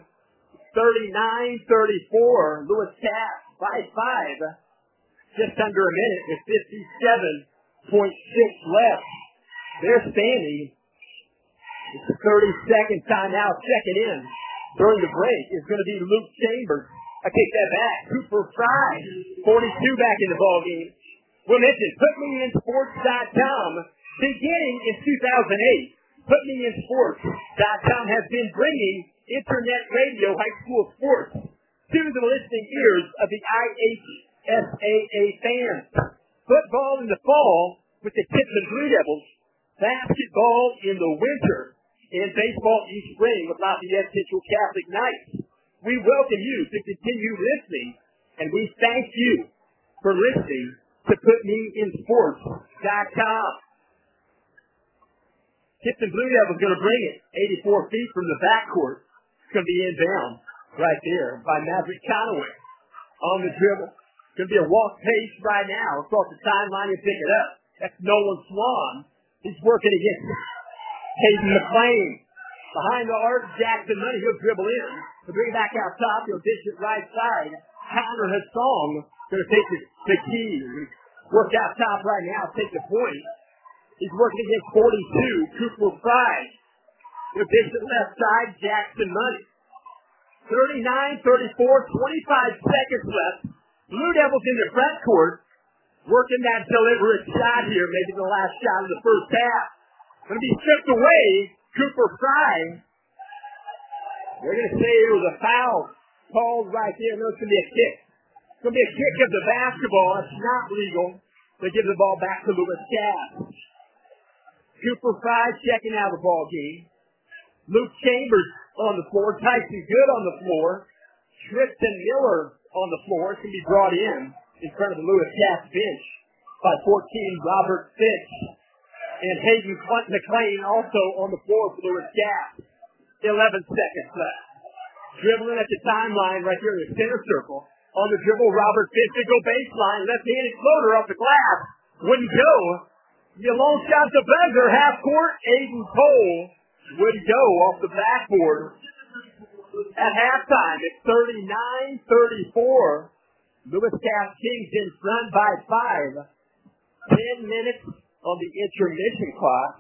39-34. Lewis Cass by 5. Just under a minute with 57.6 left. They're standing. It's the 32nd timeout. Checking in during the break is going to be Luke Chambers. I take that back. Cooper Fry, 42 back in the ballgame. We'll mention PutMeInSports.com beginning in 2008. PutMeInSports.com has been bringing internet radio high school sports to the listening ears of the IHSAA fans. Football in the fall with the Tippman Blue Devils. Basketball in the winter. And baseball each spring with Lafayette Central Catholic Knights. We welcome you to continue listening, and we thank you for listening to PutMeInSports.com. Tipton Blue Devils going to bring it 84 feet from the backcourt. It's going to be inbound right there by Maverick Conaway on the dribble. It's going to be a walk pace right now across the timeline and pick it up. That's Nolan Swan. He's working against Hayden McLean. Behind the arc, Jackson Money, he'll dribble in. He'll bring it back out top. He'll dish it right side. Connor Hassan going to take the key. Work out top right now, take the point. He's working against 42, Cooper Fry. He'll dish it left side, Jackson Money. 39-34, 25 seconds left. Blue Devils in the front court. Working that deliberate shot here, maybe the last shot of the first half. Going to be stripped away. Cooper Fry. They're going to say it was a foul called right there. No, it's going to be a kick. It's going to be a kick of the basketball. It's not legal. They give the ball back to Lewis Cass. Cooper Fry checking out the ball game. Luke Chambers on the floor. Tyson Good on the floor. Tristan Miller on the floor. It's going to be brought in front of the Lewis Cass bench by 14, Robert Fitch. And Hayden McLean also on the floor for Lewis Cass. 11 seconds left. Dribbling at the timeline right here in the center circle. On the dribble, Robert Fitch to go baseline. Left-handed floater off the glass. Wouldn't go. The long shot to buzzer. Half court, Aiden Cole wouldn't go off the backboard. At halftime, it's 39-34. Lewis Cass Kings in front by 5. 10 minutes on the intermission clock.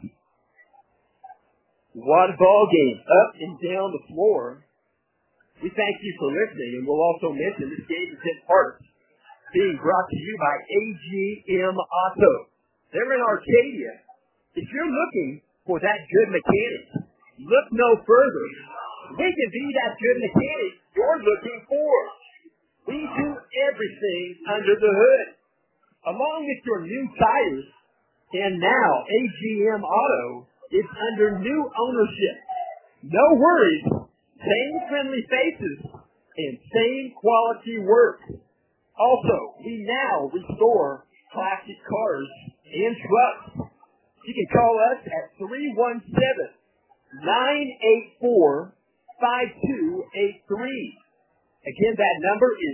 One ball game up and down the floor. We thank you for listening, and we'll also mention this game is in part being brought to you by AGM Auto. They're in Arcadia. If you're looking for that good mechanic, look no further. We can be that good mechanic you're looking for. We do everything under the hood. Along with your new tires, and now AGM Auto is under new ownership. No worries. Same friendly faces and same quality work. Also, we now restore classic cars and trucks. You can call us at 317-984-5283. Again, that number is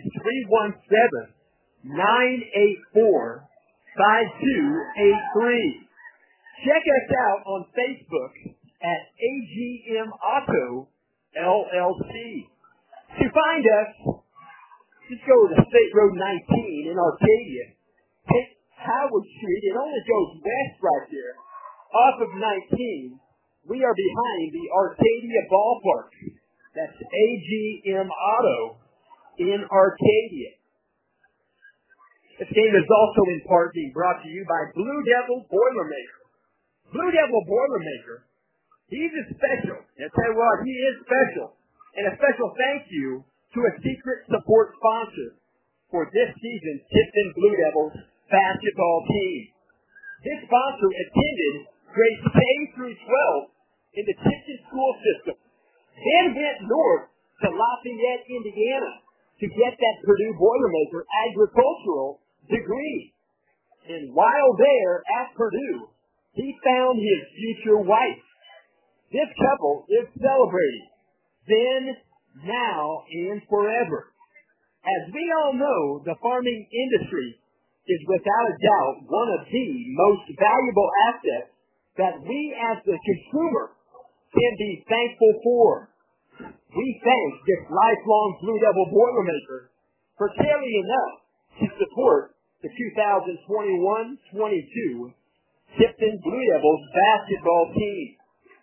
317-984-5283. Check us out on Facebook at AGM Auto LLC. To find us, just go to State Road 19 in Arcadia. Take Howard Street. It only goes west right there. Off of 19, we are behind the Arcadia Ballpark. That's AGM Auto in Arcadia. This game is also in part being brought to you by Blue Devil Boilermaker. Blue Devil Boilermaker, he's a special. I tell you what, he is special. And a special thank you to a secret support sponsor for this season's Tipton Blue Devils basketball team. This sponsor attended grades K through 12 in the Tipton school system, then went north to Lafayette, Indiana to get that Purdue Boilermaker agricultural degree. And while there at Purdue, he found his future wife. This couple is celebrating then, now, and forever. As we all know, the farming industry is without a doubt one of the most valuable assets that we as the consumer can be thankful for. We thank this lifelong Blue Devil Boilermaker for carrying us to support the 2021-22 Tipton Blue Devils basketball team.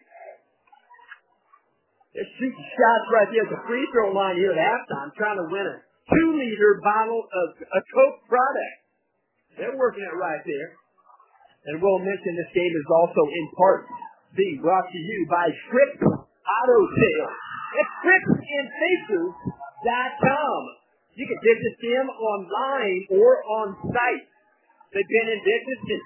They're shooting shots right there at the free throw line here at halftime, trying to win a 2-liter bottle of a Coke product. They're working it right there. And we'll mention this game is also in part being brought to you by Fritz Auto Sales. It's FritzandFacers.com. You can visit them online or on site. They've been in business since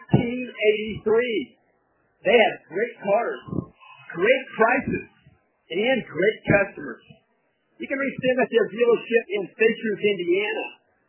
1983. They have great cars, great prices, and great customers. You can reach them at their dealership in Fishers, Indiana,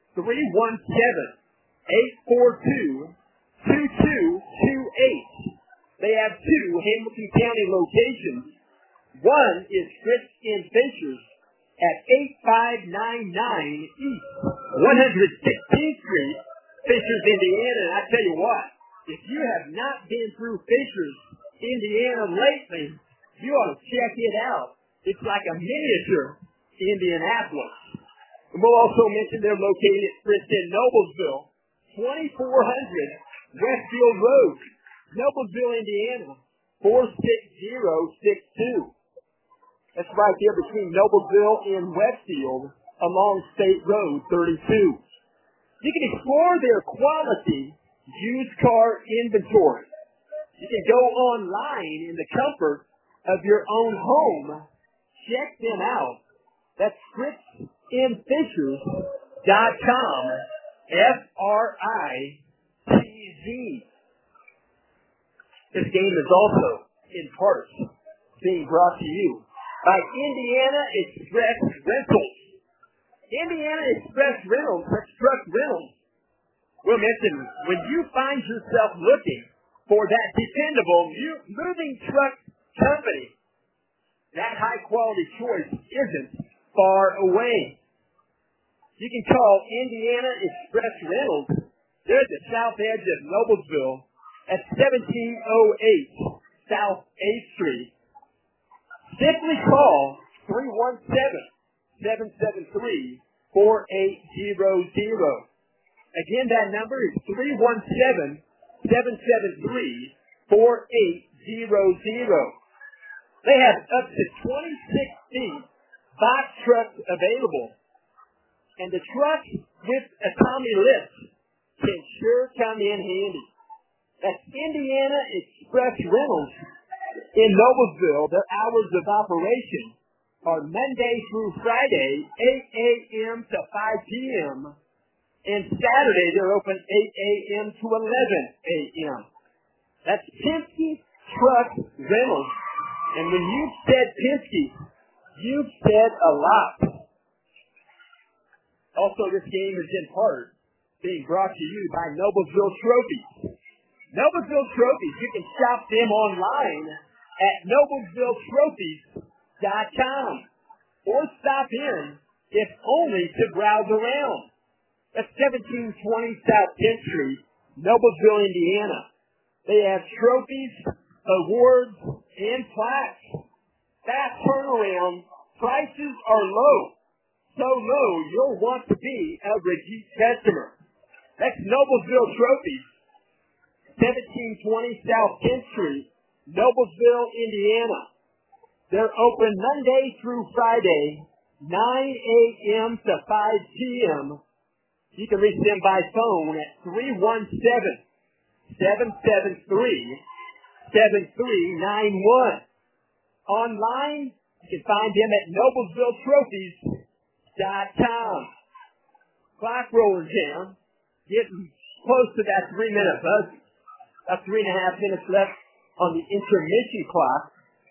317-842-2228. They have 2 Hamilton County locations. One is Fritz in Fishers at 8599 East 116th Street, Fishers, Indiana. And I tell you what, if you have not been through Fishers, Indiana lately, you ought to check it out. It's like a miniature Indianapolis. And we'll also mention they're located at Fritz in Noblesville, 2400 Westfield Road, Noblesville, Indiana, 46062. That's right there between Noblesville and Westfield along State Road 32. You can explore their quality used car inventory. You can go online in the comfort of your own home. Check them out. That's FritzandFishers.com. FRITZ. This game is also, in part, being brought to you by Indiana Express Rentals. Indiana Express Rentals, truck rentals. We'll mention, when you find yourself looking for that dependable moving truck company, that high-quality choice isn't far away. You can call Indiana Express Rentals. They're at the south edge of Noblesville at 1708 South 8th Street. Simply call 317-773-4800. Again, that number is 317-773-4800. They have up to 26 feet box trucks available. And the truck with a Tommy lift can sure come in handy. That's Indiana Express Rentals in Noblesville. Their hours of operation are Monday through Friday, 8 a.m. to 5 p.m. And Saturday, they're open 8 a.m. to 11 a.m. That's Penske Truck Rentals. And when you've said Penske, you've said a lot. Also, this game is in part being brought to you by Noblesville Trophies. Noblesville Trophies, you can shop them online at NoblesvilleTrophies.com or stop in if only to browse around. That's 1720 South 10th Street, Noblesville, Indiana. They have trophies, awards, and plaques. Fast turnaround. Prices are low. So low, you'll want to be a repeat customer. That's Noblesville Trophies, 1720 South 10th Street, Noblesville, Indiana. They're open Monday through Friday, 9 a.m. to 5 p.m. You can reach them by phone at 317-773-7391. Online, you can find them at NoblesvilleTrophies.com. Clock rolling down, getting close to that 3-minute buzzer. About 3.5 minutes left on the intermission clock.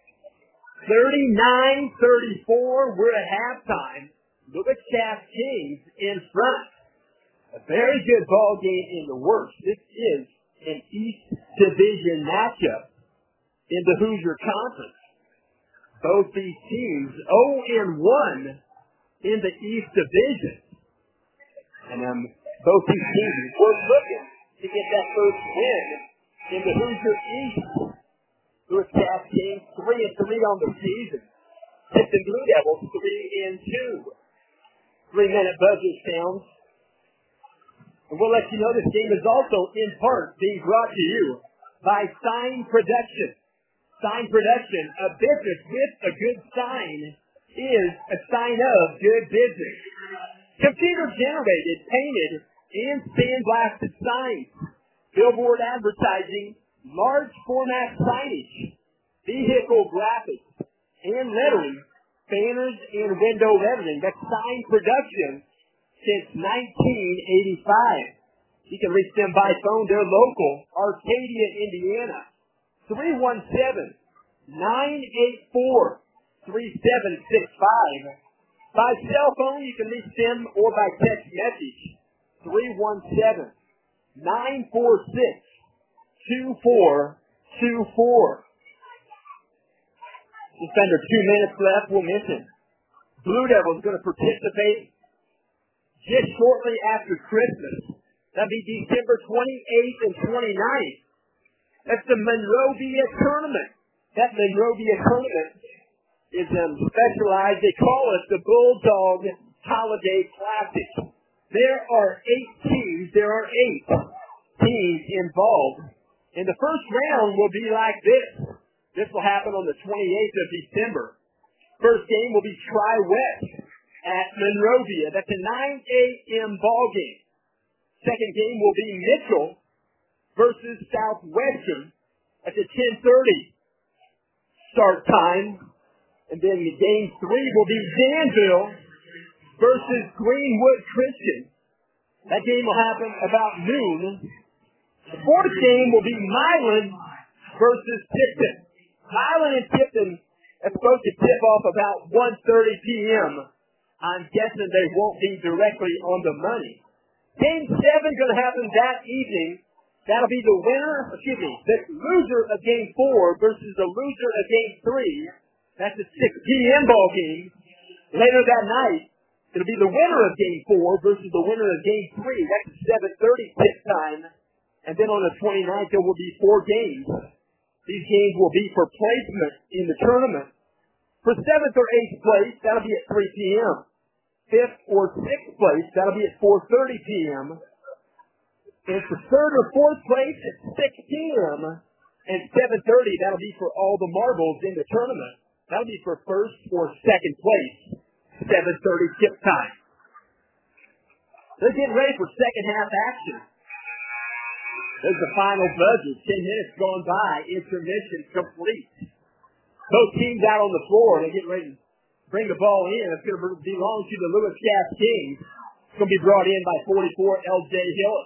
39-34, we're at halftime. Lewis Cass Kings in front. A very good ball game in the works. This is an East Division matchup in the Hoosier Conference. Both these teams 0-1 in the East Division. And both these teams were looking to get that first win in the Hoosier East. Lewis Cass Kings 3-3 on the season. Tipton Blue Devils 3-2. 3-minute buzzer sounds. And we'll let you know this game is also in part being brought to you by Sign Production. Sign Production, a business with a good sign, is a sign of good business. Computer-generated, painted, and sandblasted signs, billboard advertising, large format signage, vehicle graphics, and lettering, banners, and window lettering. That's Sign Production since 1985. You can reach them by phone. They're local, Arcadia, Indiana. 317-984-3765. By cell phone, you can reach them or by text message. 317-946-2424. Just under 2 minutes left. We'll mention Blue Devils going to participate just shortly after Christmas. That'll be December 28th and 29th. That's the Monrovia Tournament. That Monrovia Tournament is specialized. They call it the Bulldog Holiday Classic. There are 8 teams. There are 8 teams involved. And the first round will be like this. This will happen on the 28th of December. First game will be Tri-West at Monrovia. That's a 9 a.m. ball game. Second game will be Mitchell versus Southwestern at the 10:30 start time. And then game 3 will be Danville versus Greenwood Christian. That game will happen about noon. The fourth game will be Milan versus Tipton. Milan and Tipton are supposed to tip off about 1:30 p.m. I'm guessing they won't be directly on the money. Game 7 going to happen that evening. That'll be the the loser of Game 4 versus the loser of Game 3. That's a 6 p.m. ball game. Later that night, it'll be the winner of Game 4 versus the winner of Game 3. That's a 7:30 tip time. And then on the 29th, there will be 4 games. These games will be for placement in the tournament. For 7th or 8th place, that'll be at 3 p.m. 5th or 6th place, that'll be at 4:30 p.m. And for 3rd or 4th place, at 6 p.m. And 7:30, that'll be for all the marbles in the tournament. That'll be for 1st or 2nd place. 7:30 tip time. They're getting ready for second half action. There's the final buzzer. 10 minutes gone by. Intermission complete. Both teams out on the floor. They're getting ready to bring the ball in. It's going to belong to the Lewis Cass Kings. It's going to be brought in by 44 L.J. Hillis.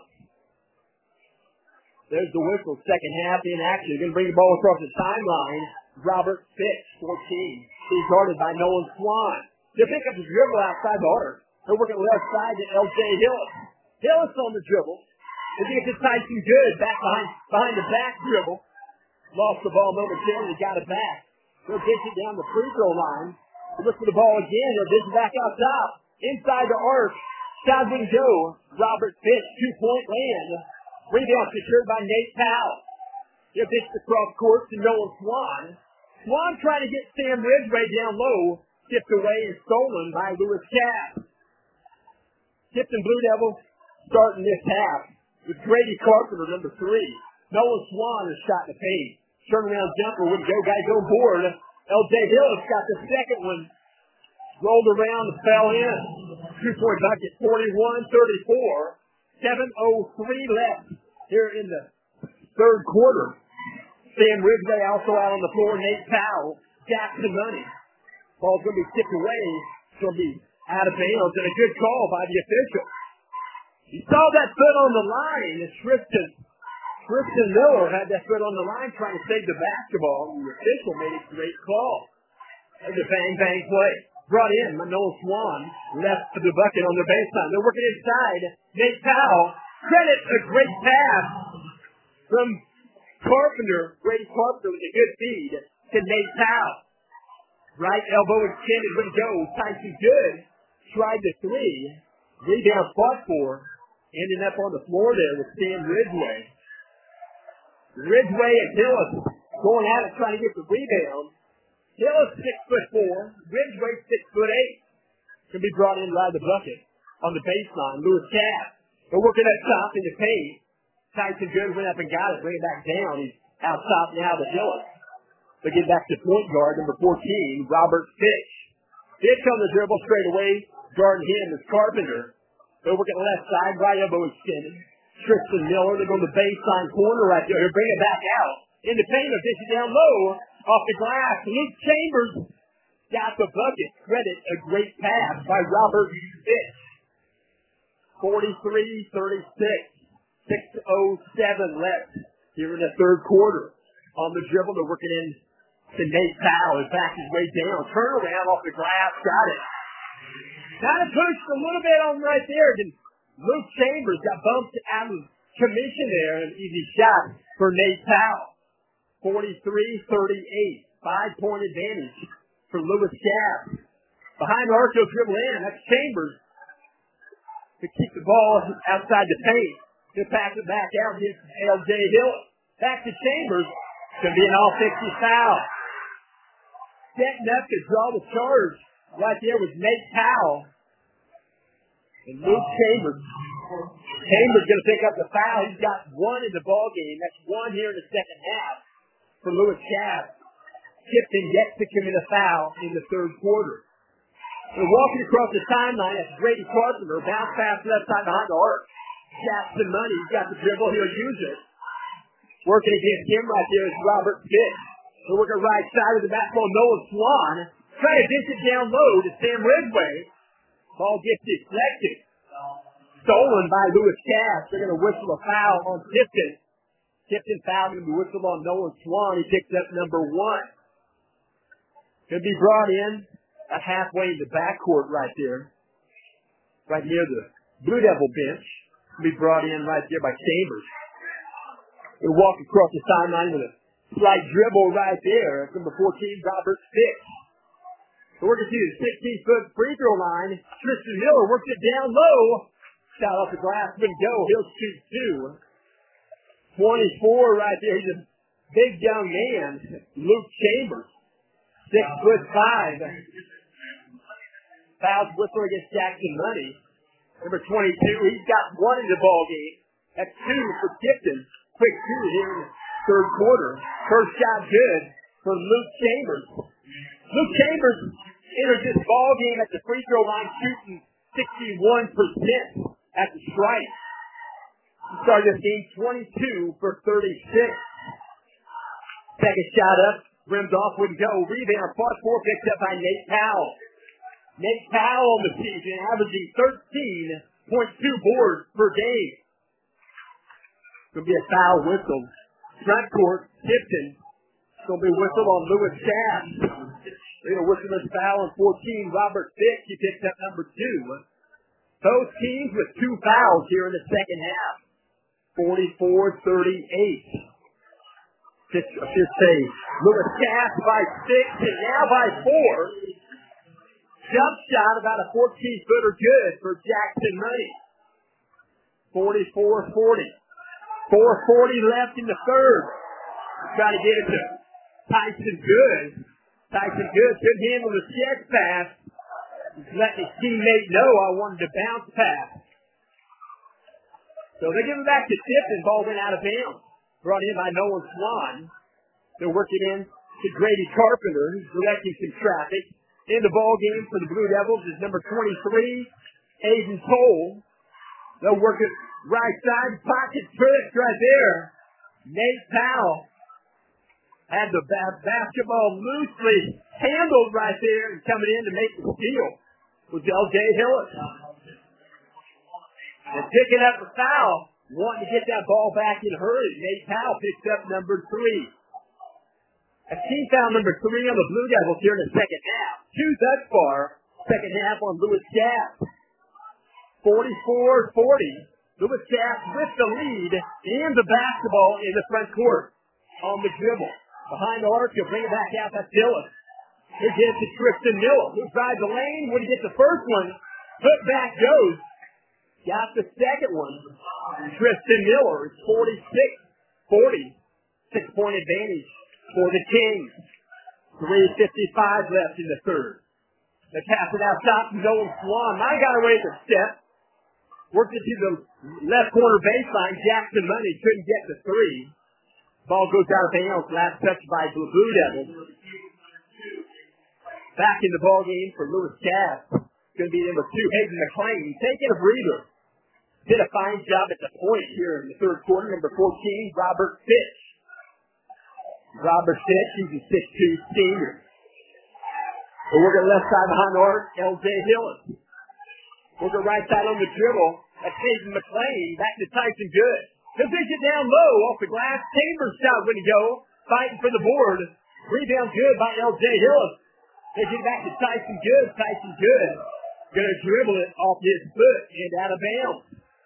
There's the whistle. Second half in action. They're going to bring the ball across the timeline. Robert Fitch, 14. He's guarded by Nolan Swan. They pick up the dribble outside the arc. They're working left side to L.J. Hillis. Hillis on the dribble. They get this Tyson Good back behind the back dribble. Lost the ball momentarily, got it back. They'll dish it down the free throw line. They look for the ball again. They'll dish it back out top. Inside the arc. Shot and go. Robert Fitch, 2-point land. Rebound secured by Nate Powell. He pitched across court to Nolan Swan. Swan trying to get Sam Ridgway down low. Tipped away and stolen by Lewis Cass. Tipton Blue Devils starting this half with Grady Carpenter, number 3. Nolan Swan has shot the paint. Turnaround jumper wouldn't go. Guys on board. L.J. Hill has got the second one. Rolled around and fell in. 2-point bucket, 41-34. 7:03 left here in the third quarter. Sam Ridgway also out on the floor. Nate Powell, Jackson Money. Ball's going to be tipped away. It's going to be out of bounds, and a good call by the official. He saw that foot on the line. Tristan Miller had that foot on the line trying to save the basketball, and the official made a great call. There's a bang-bang play. Brought in Nolan Swan, left to the bucket on the baseline. They're working inside. Nate Powell, credit a great pass from Carpenter. Grady Carpenter with a good feed to Nate Powell. Right elbow extended, wouldn't go. Tyson Good tried the 3. Rebound fought for. Ending up on the floor there with Sam Ridgway. Ridgway and Hillis going at it trying to get the rebound. Hillis 6'4", Ridgway 6'8". Can be brought in by the bucket on the baseline. Lewis Cass. They're working that top in the paint. Tyson Good went up and got it, bring it back down. He's out top now to Hillis. They get back to point guard, number 14, Robert Fitch. Fitch on the dribble straight away. Guarding him is Carpenter. They're working left side, right elbow extended. Tristan Miller, they go to the baseline corner right there. They'll bring it back out. In the paint, they're pitching down low. Off the glass. Luke Chambers got the bucket. Credit a great pass by Robert Fitch. 43-36. 6:07 left here in the third quarter. On the dribble, they're working in to Nate Powell. He backs his way down. Turnaround off the glass. Got it. Kind of pushed a little bit on right there. Then Luke Chambers got bumped out of commission there. An easy shot for Nate Powell. 43-38. 5-point advantage for Lewis Cass. Behind the arc, he'll dribble in. That's Chambers to keep the ball outside the paint. He'll pass it back out. Here's L.J. Hill. Back to Chambers. Going to be an offensive foul. Setting up to draw the charge. Right there was Nate Powell. And Luke Chambers. Chambers going to pick up the foul. He's got 1 in the ball game. That's 1 here in the second half for Lewis Cass. Tipton yet to commit a foul in the third quarter. They're walking across the timeline. That's Grady Carpenter. Bounce pass left side behind the arc. Jackson Money. He's got the dribble. He'll use it. Working against him right there is Robert Fitch. They're working right side of the basketball. Nolan Swan. Trying to dish it down low to Sam Ridgway. Ball gets deflected. Stolen by Lewis Cass. They're going to whistle a foul on Tipton. Tipton foul going to be whistled on Nolan Swan. He picks up number 1. Could be brought in at halfway in the backcourt right there. Right near the Blue Devil bench. Could be brought in right there by Chambers. He'll walk across the sideline with a slight dribble right there. Number 14, Robert Fitch. So we're going to see the 16-foot free throw line. Tristan Miller works it down low. Shot off the glass, wouldn't go. He'll shoot 2. 24 right there. He's a big young man. Luke Chambers. 6'5". Fouls whistle against Jackson Money. Number 22, he's got 1 in the ball game. That's 2 for Tipton. Quick 2 here in the third quarter. First shot good for Luke Chambers. Luke Chambers enters this ball game at the free throw line shooting 61% at the strike. He started this game 22 for 36. Second shot up. Rims off, wouldn't go. Rebound, fought for, picked up by Nate Powell. Nate Powell on the season, averaging 13.2 boards per game. Going to be a foul whistle. Front court, Tipton. It's going to be a whistle on Lewis Cass. They're going to whistle this foul on 14, Robert Fitch. He picks up number 2. Both teams with 2 fouls here in the second half. 44-38. I should say Lewis Cass by 6 and now by 4. Jump shot, about a 14-footer good for Jackson Money. 44-40. 4:40 left in the third. Trying to get it to Tyson Good. Tyson Good couldn't handle the check pass. He's letting his teammate know I wanted to bounce pass. So they give it back to Tipton. Ball went out of bounds. Brought in by Nolan Swan. They're working in to Grady Carpenter, who's directing some traffic. In the ball game for the Blue Devils is number 23, Aiden Cole. They'll work it right side, pocket trick right there. Nate Powell had the basketball loosely handled right there, and coming in to make the steal was L.J. Hillis. And picking up the foul, wanting to get that ball back in a hurry. Nate Powell picks up number 3. A team foul number 3 on the Blue Devils here in the second half. 2 thus far, second half on Lewis Cass. 44-40. Lewis Cass with the lead and the basketball in the front court on the dribble. Behind the arc, he'll bring it back out. That's Dillon. He gets to Tristan Miller, who drives the lane. When he gets the first one, put back goes. Got the second one. Tristan Miller is 46-40. 6-point advantage for the Kings. 3:55 left in the third. They pass it out top to Nolan Swan. Now he got away with a step. Worked it to the left corner baseline. Jackson Money couldn't get the 3. Ball goes out of bounds. Last touch by the Blue Devils. Back in the ball game for Lewis Cass. Going to be number 2, Hayden McClain. Taking a breather. Did a fine job at the point here in the third quarter. Number 14, Robert Fitch. Robert Fitch, he's a 6'2 senior. We'll work it left side behind the arc, L.J. Hillis. Work it right side on the dribble. That's Hayden McClain. Back to Tyson Good. He'll pitch it down low off the glass. Chambers shot when he go. Fighting for the board. Rebound good by L.J. Hillis. They get back to Tyson Good. Tyson Good going to dribble it off his foot and out of bounds.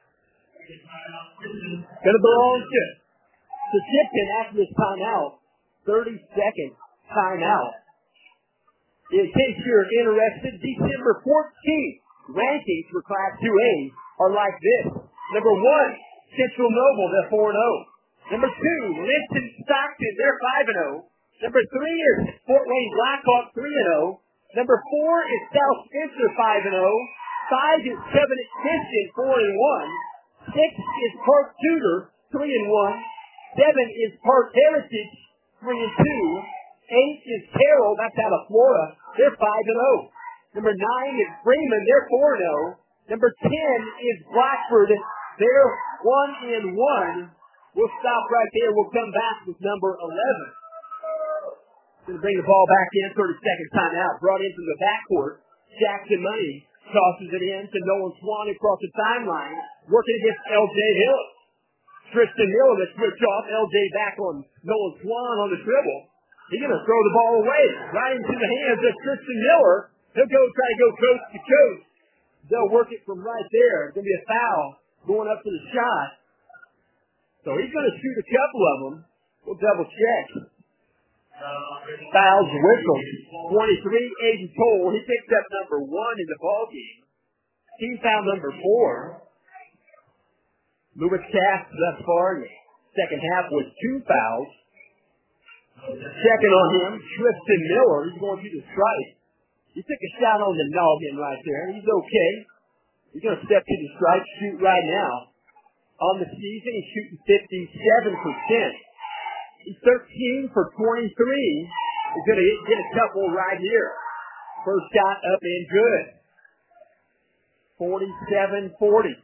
Going to belong to Tipton after this timeout. 30-second timeout. In case you're interested, December 14th rankings for Class 2A are like this. Number 1, Central Noble, they're 4-0. Number 2, Linton Stockton, they're 5-0. Number 3 is Fort Wayne Blackhawk, 3-0. Number 4 is South Spencer, 5-0. 5 is Seven Extension, 4-1. 6 is Park Tudor, 3-1. 7 is Park Heritage, 3-2. 8 is Carroll, that's out of Florida. They're 5-0. Number 9 is Freeman, they're 4-0. Number 10 is Blackford, they're 1-1. We'll stop right there. We'll come back with number 11. Going to bring the ball back in, 30-second timeout. Brought in from the backcourt. Jackson Money tosses it in to Nolan Swan across the timeline. Working against L.J. Hill. Tristan Miller, the switch off. L.J. back on Nolan Swan on the dribble. He's going to throw the ball away. Right into the hands of Tristan Miller. He'll try to go coast to coast. They'll work it from right there. It's going to be a foul going up to the shot. So he's going to shoot a couple of them. We'll double check. Fouls whistle. 23, Aiden Cole. He picked up number 1 in the ball game. Team foul number 4. Lewis Cass thus far in the second half with 2 fouls. Second on him, Tristan Miller. He's going to the strike. He took a shot on the noggin right there. He's okay. He's going to step to the strike, shoot right now. On the season, he's shooting 57%. He's 13 for 23. He's going to get a couple right here. First shot up and good. 47-40. 3:07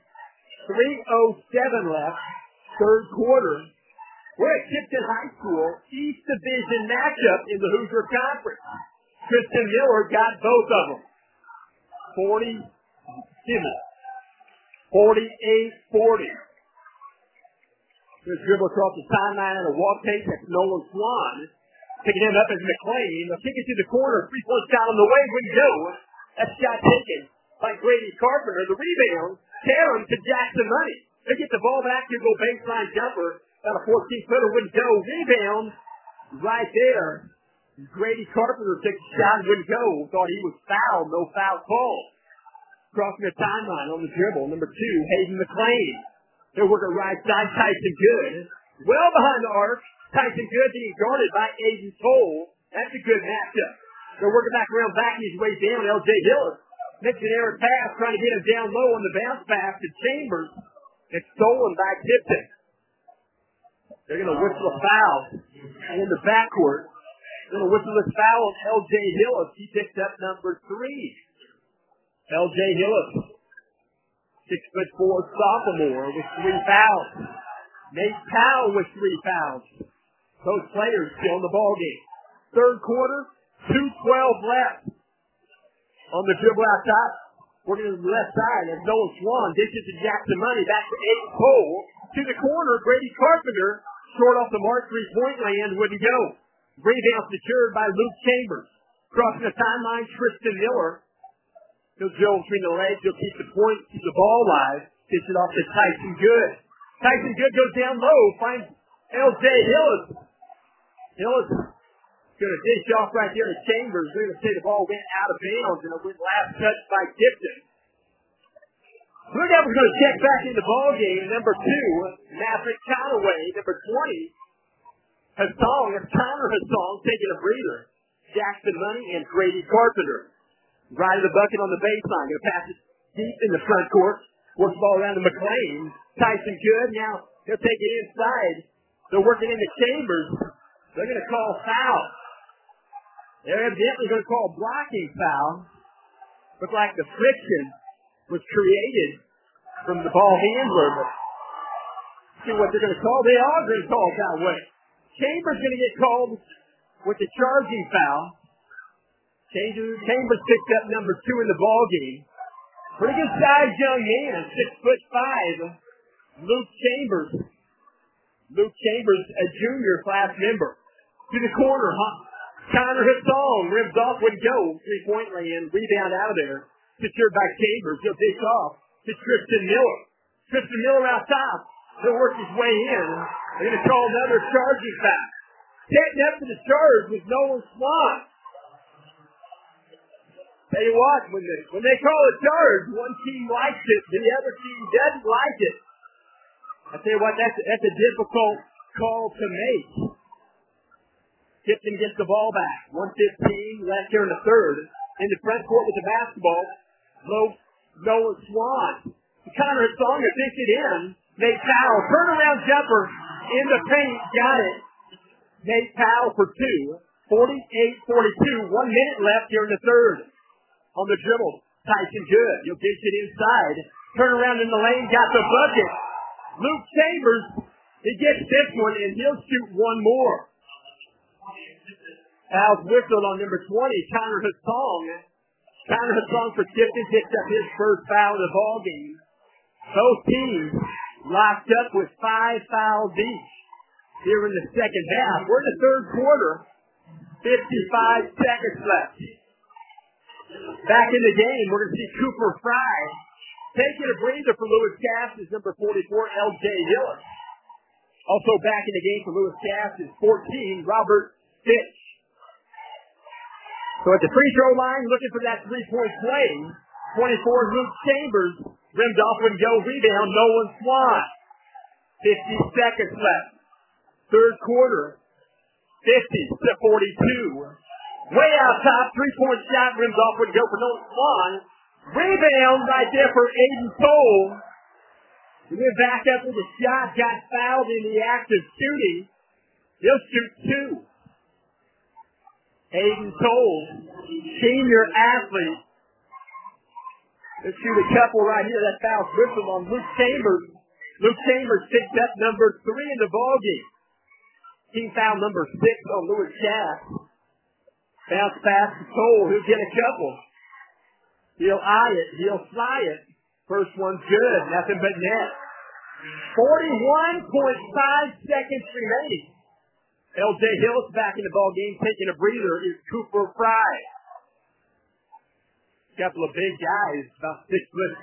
left. Third quarter. We're at Tipton High School. East Division matchup in the Hoosier Conference. Tristan Miller got both of them. 48-40. There's dribble across the sideline and a walk pace. That's Nolan Swan. Picking him up as McClain. They'll kick it to the corner. 3-point shot on the way. Wouldn't go. That shot taken by Grady Carpenter. The rebound. Tarum to Jackson Money. They get the ball back. He'll go baseline jumper. About a 14-footer. Wouldn't go. Rebound right there Grady Carpenter took a shot and wouldn't go. Thought he was fouled. No foul call. Crossing the timeline on the dribble. Number 2, Hayden McLean. They're working right side. Tyson Good. Well behind the arc. Tyson Good being guarded by Aiden Toll. That's a good matchup. They're working back around, backing his way down. L.J. Hillis makes an error pass, trying to get him down low on the bounce pass to Chambers. It's stolen by Tipton. They're going to whistle a foul in the backcourt. They're going to whistle this foul on L.J. Hillis. He picks up number 3. L.J. Hillis, 6'4" sophomore with 3 fouls. Nate Powell with 3 fouls. Both players still in the ballgame. Third quarter, 2:12 left. On the dribble out top, working to the left side. As Noah Swan dishes to Jackson Money. Back to Aiden Cole. To the corner, Grady Carpenter. Short off the mark, 3-point land. Wouldn't go. Rebound secured by Luke Chambers. Crossing the timeline, Tristan Miller. He'll drill between the legs. He'll keep the point, keep the ball alive. Gets it off to Tyson Good. Tyson Good goes down low. Finds L.J. Hillis. Hillis going to dish off right there to Chambers. They're going to say the ball went out of bounds, and it went last touched by Tipton. Blue Devils going to check back in the ball game. Number 2, Maverick Conaway. Number 20, Connor Hassan taking a breather. Jackson Money and Grady Carpenter. Right of the bucket on the baseline. Going to pass it deep in the front court. Works the ball around to McLean. Tyson Good. Now he'll take it inside. They're working into Chambers. They're going to call foul. They're evidently going to call blocking foul. Looks like the friction was created from the ball handler. But see what they're going to call. They are going to call it that way. Chambers going to get called with the charging foul. Chambers picked up number 2 in the ball game. Pretty good sized young man, 6'5". Luke Chambers. Luke Chambers, a junior class member. To the corner, Connor Hassan rims off, would go. 3-point land, rebound out of there. Secured by Chambers. He'll dish off to Tristan Miller. Tristan Miller out top. He'll work his way in. They're going to call another charging foul. Getting up to the charge was Nolan Swan. Tell you what, when they call a charge, one team likes it, the other team doesn't like it. I tell you what, that's a difficult call to make. Tipton gets the ball back. 1:15 left here in the third. In the front court with the basketball, Noah Swan. Connor Hassan takes it in. Nate Powell, turnaround jumper in the paint, got it. Nate Powell for 2. 48-42, 1 minute left here in the third. On the dribble, Tyson Good. He'll dish it inside. Turn around in the lane, got the bucket. Luke Chambers, he gets this one, and he'll shoot one more. Foul's whistled on number 20, Connor Hassan. Connor Hassan for Tipton picks up his first foul of the ball game. Both teams locked up with 5 fouls each here in the second half. We're in the third quarter. 55 seconds left. Back in the game, we're going to see Cooper Fry taking a breather for Lewis Cass is number 44, L.J. Hillis. Also back in the game for Lewis Cass is 14, Robert Fitch. So at the free throw line, looking for that 3-point play. 24, Luke Chambers, rimmed off and go rebound, Nolan Swan. 50 seconds left. Third quarter, 50-42. Way out top, 3-point shot, rims off and go for Nolan Swan. Rebound right there for Aiden Cole. He went back up with a shot, got fouled in the act of shooting. He'll shoot 2. Aiden Cole, senior athlete. Let's shoot a couple right here. That foul's whistled on Luke Chambers. Luke Chambers picked up number 3 in the ballgame. Team foul number 6 on Lewis Cass. Bounce pass to Cole. He'll get a couple. He'll eye it. He'll fly it. First one's good. Nothing but net. 41.5 seconds remaining. L.J. Hillis back in the ball game, taking a breather is Cooper Fry. Couple of big guys, about 6'4".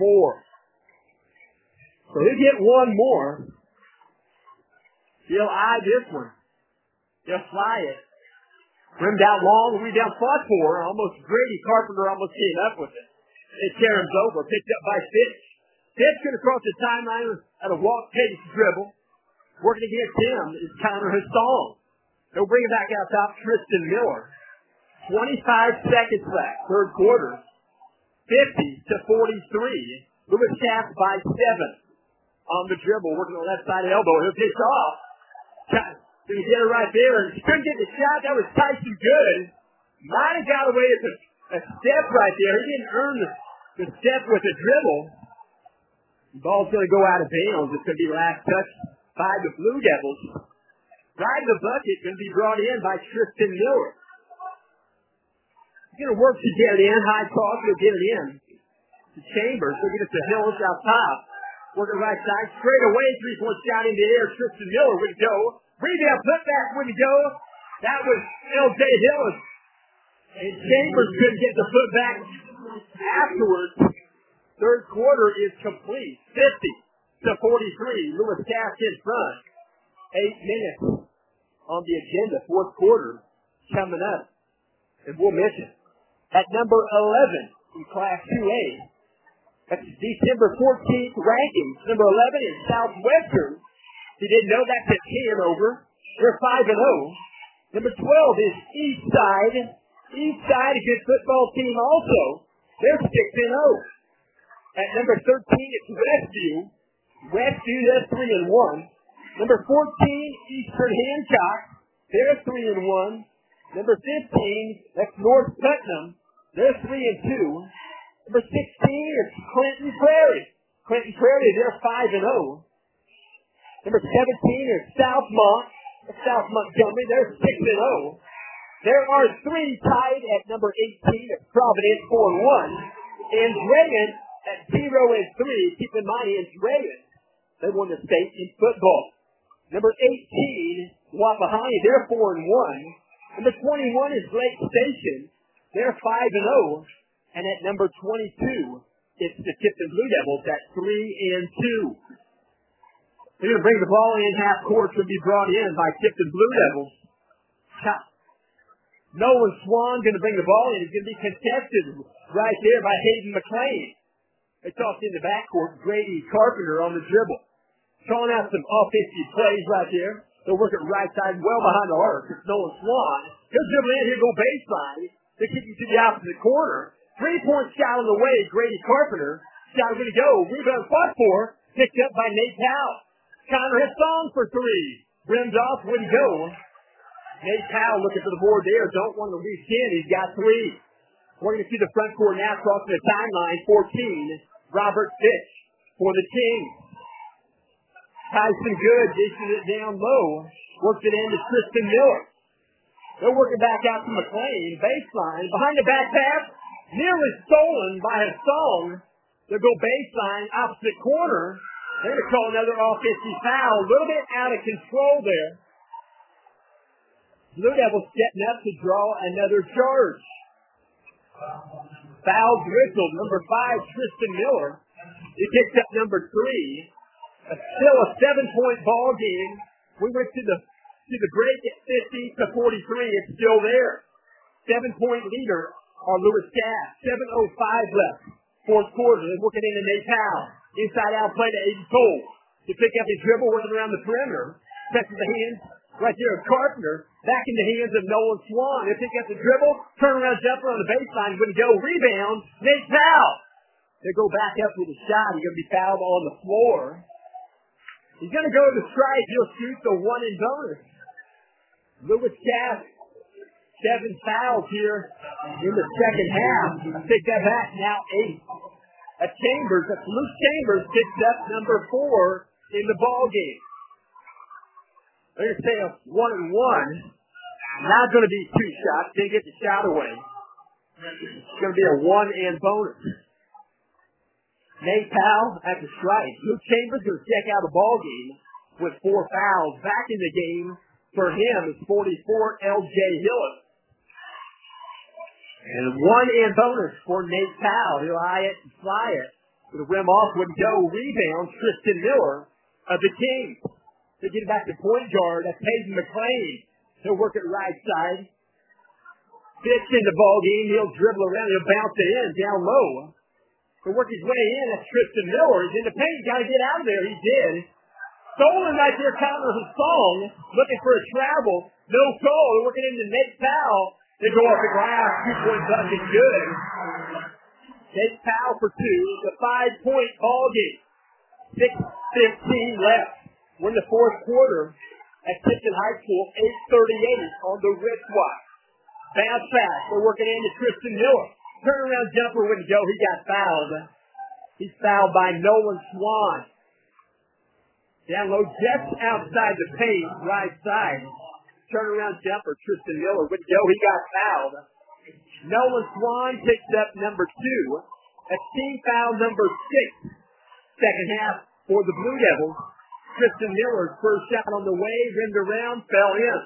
So he'll get one more. He'll eye this one. He'll fly it. Rimmed out long, rebound fought for. Almost Grady Carpenter almost came up with it. It tears over, picked up by Fitch. Fitch going across the timeline at a walk pace dribble. Working against him is Connor Hassan. They'll bring it back out top, Tristan Miller. 25 seconds left, third quarter. 50-43. Lewis Cass by 7 on the dribble, working on the left side elbow. He'll pitch off. So you get it right there, and he couldn't get the shot. That was Tyson Good. Might have got away with a step right there. He didn't earn the step with the dribble. The ball's going to go out of bounds. It's going to be last touch by the Blue Devils. Right in the bucket, going to be brought in by Tristan Miller. He's going to work to get it in. High toss, he'll get it in. To Chambers, he'll get it to Hillis out top. Working right side, straight away, three-point shot in the air. Tristan Miller would go. Rebound, putback would go. That was L.J. Hillis. And Chambers couldn't get the putback afterwards. Third quarter is complete. 50-43. Lewis Cass in front. 8 minutes on the agenda. Fourth quarter coming up. And we'll mention at number 11 in Class 2A. That's December 14th rankings. Number 11 is Southwestern. If you didn't know, that's a 10 over. They're 5-0. Number 12 is Eastside. Eastside, a good football team also. They're 6-0. At number 13, it's Westview. Westview, they're 3-1. Number 14, Eastern Hancock. They're 3-1. Number 15, that's North Putnam. They're 3-2. Number 16 is Clinton Prairie. Clinton Prairie, they're 5-0. Number 17 is Southmont. South Montgomery, they're 6-0. There are 3 tied at number 18 at Providence 4-1. And Dragon at 0-3. Keep in mind, it's Dragon. They won the state in football. Number 18, Wapahani, they're 4-1. Number 21 is Lake Station. They're 5-0. And at number 22, it's the Tipton Blue Devils at 3-2. They're going to bring the ball in half court to be brought in by Tipton Blue Devils. Nolan Swan going to bring the ball in. It's going to be contested right there by Hayden McLean. They tossed in the backcourt. Grady Carpenter on the dribble. Calling out some offensive plays right there. They'll work it right side, well behind the arc. It's Nolan Swan. He'll dribble in. He'll go baseline. They kick you to the opposite corner. 3-point shot on the way. Grady Carpenter. Shot going to go. Rebound fought for. Picked up by Nate Powell. Connor Hassan for 3. Rimmed off. Wouldn't go. Nate Powell looking for the board there. Don't want to reach in. He's got 3. We're going to see the front court now crossing the timeline. 14. Robert Fitch for the Kings. Tyson Good dishing it down low. Works it into Tristan Miller. They're working back out to McLean. Baseline. Behind the back pass. Nearly stolen by Hassan. They'll go baseline. Opposite corner. They're going to call another offensive foul. A little bit out of control there. Blue Devils setting up to draw another charge. Foul whistled. Number 5, Tristan Miller. He picks up number 3. Still a 7-point ball game. We went to the break at 50-43. It's still there. 7-point leader on Lewis Cass. 7:05 left. Fourth quarter. They're working into Nate Powell. Inside out play to Aiden Cole. To pick up his dribble, working around the perimeter. Touches the hands right there of Carpenter. Back in the hands of Nolan Swan. They pick up the dribble. Turn around jumper on the baseline. Wouldn't go. Rebound. Nate Powell. They go back up with a shot. He's going to be fouled on the floor. He's going to go to the strike. He'll shoot the 1 in bonus. Lewis Cass, 7 fouls here in the second half. Take that back. Now 8. Chambers, that's Luke Chambers, picks up number 4 in the ball game. They're going to say a 1-1. Not going to be 2 shots. Didn't get the shot away. It's going to be a 1 in bonus. Nate Powell at the strike. Luke Chambers going to check out the ball game with 4 fouls. Back in the game for him is 44, L.J. Hillis. And 1 in bonus for Nate Powell. He'll eye it and fly it. With the rim off would go. Rebound, Tristan Miller of the Kings. To get it back to point guard, that's Hayden McLean. He'll work it right side. fits in the ball game. He'll dribble around. He'll bounce it in down low. He'll work his way in. That's Tristan Miller. He's in the paint. Got to get out of there. He did. Stolen right there, counter Hassan. Looking for a travel. No call. They're working into Nate Powell. They go off the glass. 2-point bucket. Good. Nate Powell for two. It's a 5-point ball game. 6:15 left. We're in the fourth quarter at Tipton High School. 8:38 on the wristwatch. Bounce pass. We're working into Tristan Miller. Turnaround jumper wouldn't go. He got fouled. He's fouled by Nolan Swan. Down low, just outside the paint, right side. Turnaround jumper, Tristan Miller wouldn't go. He got fouled. Nolan Swan picks up number 2. That's team foul number 6. Second half for the Blue Devils. Tristan Miller's first shot on the way, rimmed around, fell in.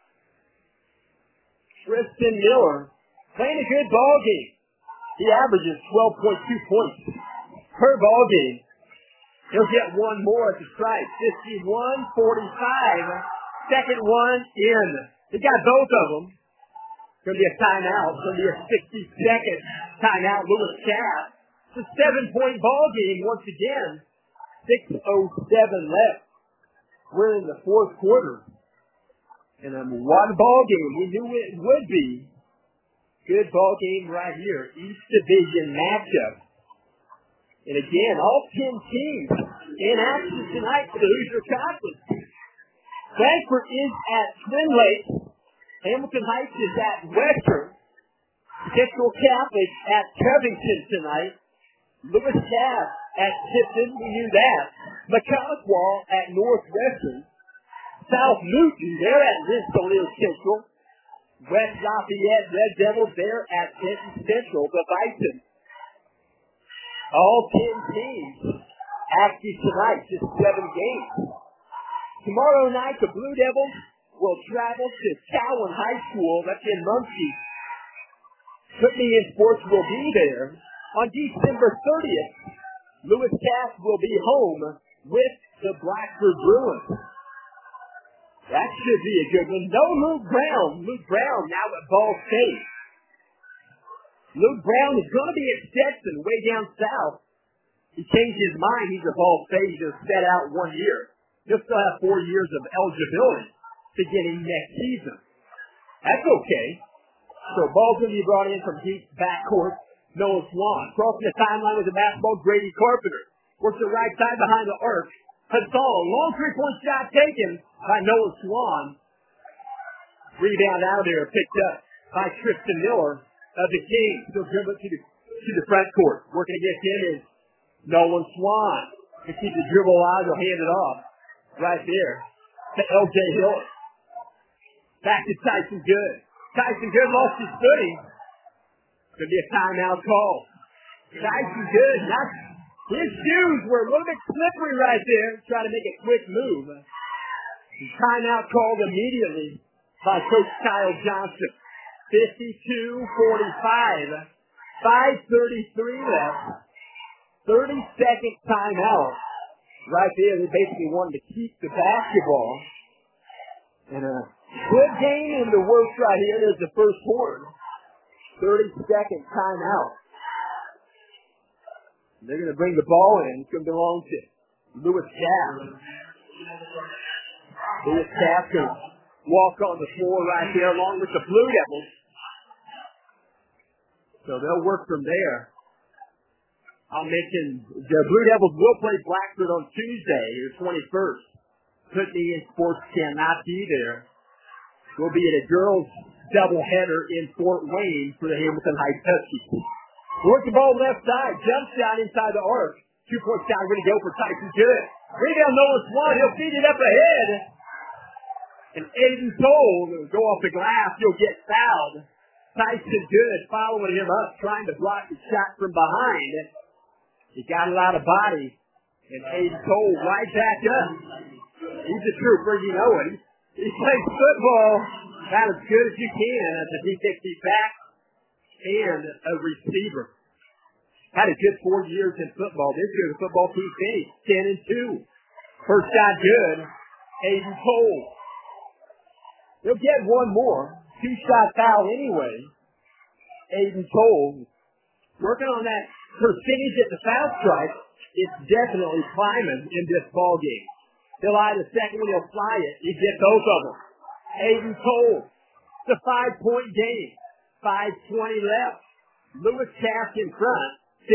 Tristan Miller playing a good ball game. He averages 12.2 points per ball game. He'll get one more at the strike. 51-45. Second one in. He got both of them. Going to be a timeout. Going to be a 60-second timeout. Lewis Cass. It's a 7-point ball game once again. 6:07 left. We're in the fourth quarter. And one ball game. We knew it would be. Good ball game right here. East Division matchup. And again, all 10 teams in action tonight for the Hoosier Conference. Frankfort is at Twin Lakes. Hamilton Heights is at Western. Central Catholic at Covington tonight. Lewis Cass at Tipton, we knew that. McConnell at Northwestern. South Newton, they're at Rensselaer Central. West Lafayette Red Devils, they're at Denton Central. The Bison. All 10 teams active tonight, just 7 games. Tomorrow night, the Blue Devils will travel to Cowan High School. That's in Muncie. Whitney and Sports will be there. On December 30th, Lewis Cass will be home with the Blackford Bruins. That should be a good one. No Luke Brown. Luke Brown now at Ball State. Luke Brown is going to be at Stetson way down south. He changed his mind. He's a Ball State. He's just set out 1 year. He'll still have 4 years of eligibility beginning next season. That's okay. So ball's going to be brought in from deep backcourt. Noah Swan. Crossing the timeline with the basketball, Grady Carpenter. Works the right side behind the arc. Hassan, long 3-point shot taken by Noah Swan. Rebound out of there, picked up by Tristan Miller of the Kings. Still dribbling to the front court. Working against him is Nolan Swan. He keeps the dribble alive, he'll hand it off. Right there to L.J. Hill. Back to Tyson Good. Tyson Good lost his footing. Could be a timeout call. Tyson Good, his shoes were a little bit slippery right there. Trying to make a quick move. Timeout called immediately by Coach Kyle Johnson. 52-45. 5:33 left. 30-second timeout. Right there, they basically wanted to keep the basketball. And a good game in the works right here. There's the first quarter. 30-second timeout. They're going to bring the ball in. It's going to belong to Lewis Cass. Lewis Cass can walk on the floor right there along with the Blue Devils. So they'll work from there. I'll mention the Blue Devils will play Blackford on Tuesday, the 21st. Whitney and Sports cannot be there. We'll be at a girls' doubleheader in Fort Wayne for the Hamilton Heights Huskies. Work the ball left side, jump shot inside the arc. 2-point shot ready to go for Tyson Good. Rebound Noah Swan, he'll feed it up ahead. And Aiden Toll will go off the glass, he'll get fouled. Tyson Good following him up, trying to block the shot from behind. He got a lot of body. And Aiden Toll right back up. He's a trooper, you know it. He plays football about as good as you can as a defensive back and a receiver. Had a good 4 years in football. This year the football team finished 10-2. First shot good. Aiden Toll. He'll get one more. 2-shot foul anyway. Aiden Cole. Working on that percentage at the foul stripe. It's definitely climbing in this ball game. He'll eye the second one, he'll fly it. He gets both of them. Aiden Cole. It's a 5-point game. 5:20 left. Lewis Taft in front.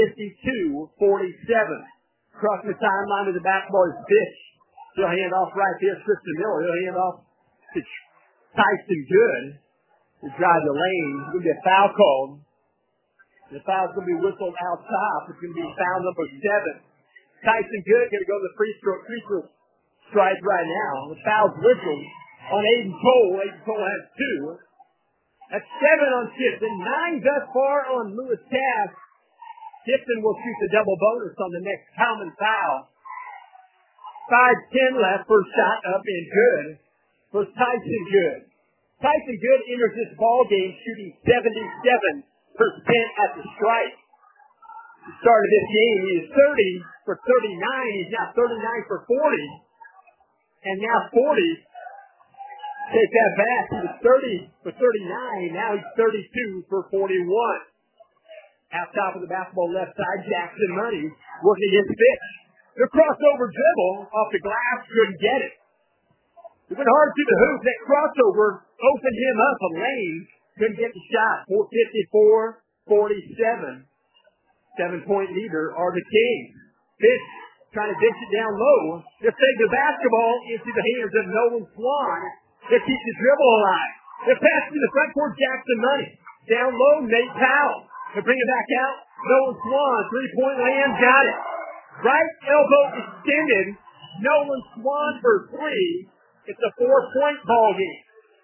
52-47. Crossing the timeline with the basketball is Fish. He'll hand off right there to Tristan Miller. He'll hand off to Tyson Good to drive the lane. It's going to be a foul called. The foul's going to be whistled out top. It's going to be foul number 7. Tyson Good going to go to the free throw stripe right now. The foul's whistled on Aiden Cole. Aiden Cole has 2. That's 7 on Tipton. 9 thus far on Lewis Taft. Tipton will shoot the double bonus on the next common foul. 5:10 left. First shot up and good for Tyson Good. Tyson Good enters this ball game shooting 77% at the stripe. The start of this game, he is 30 for 39. He's now 39 for 40. And now 40. Take that back. He was 30 for 39. Now he's 32 for 41. Out top of the basketball left side, Jackson Money working against Fitch. The crossover dribble off the glass, couldn't get it. He went hard to the hoop. That crossover opened him up a lane. Couldn't get the shot. 54-47. 7-point leader are the Kings. Fitch trying to dish it down low. They'll take the basketball into the hands of Nolan Swan. They keep the dribble alive. They pass to the front court, Jackson Money. Down low, Nate Powell. They bring it back out. Nolan Swan, 3-point land, got it. Right elbow extended. Nolan Swan for 3. It's a 4-point ball game.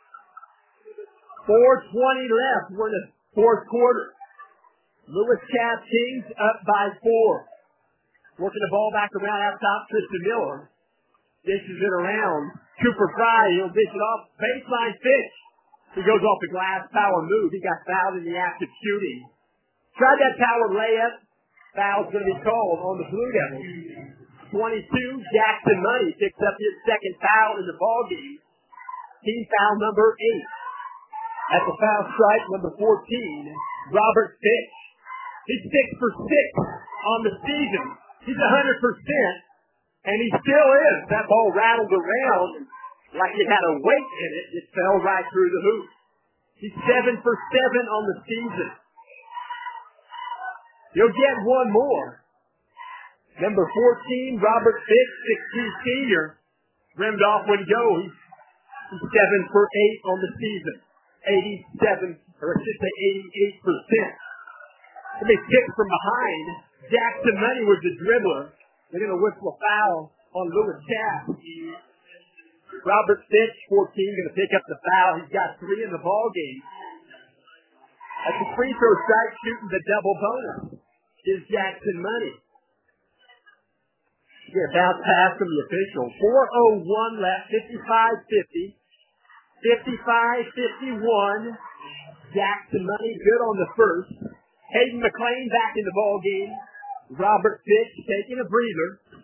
4:20 left. We're in the fourth quarter. Lewis Taft Kings up by 4. Working the ball back around out top, Tristan Miller. Dishes it around. Cooper Fry, he'll dish it off. Baseline Fitch. He goes off the glass, power move. He got fouled in the act of shooting. Tried that power layup. Foul's going to be called on the Blue Devils. 22, Jackson Money picks up his second foul in the ball game. Team foul number 8. At the foul stripe, number 14, Robert Fitch. He's 6 for 6 on the season. He's 100%, and he still is. That ball rattled around like it had a weight in it. It fell right through the hoop. He's 7 for 7 on the season. He'll get one more. Number 14, Robert Fitch, 6'2" senior. Rimmed off when go. He's 7 for 8 on the season. 88%. They kick from behind. Jackson Money was the dribbler. They're going to whistle a foul on Lewis Taft. Robert Fitch, 14, going to pick up the foul. He's got 3 in the ball game. At the free throw strike, shooting the double bonus is Jackson Money. Get a bounce pass from the official. 4:01 left, 55-50. 55-51. Jackson Money good on the first. Hayden McClain back in the ball game. Robert Fitch taking a breather.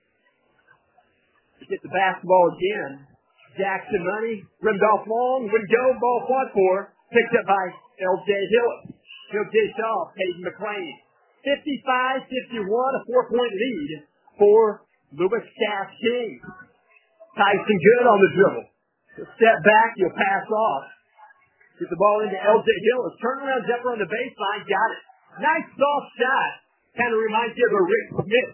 Get the basketball again. Jackson Money rimmed off long. Wouldn't go. Ball fought for. Picked up by L.J. Hillis. He'll dish off Hayden McClain. 55-51, a 4-point lead for Lewis Taft Kings. Tyson Good on the dribble. He'll step back. He'll pass off. Get the ball into L.J. Hillis. Turnaround jumper on the baseline. Got it. Nice soft shot. Kind of reminds you of a Rick Smith.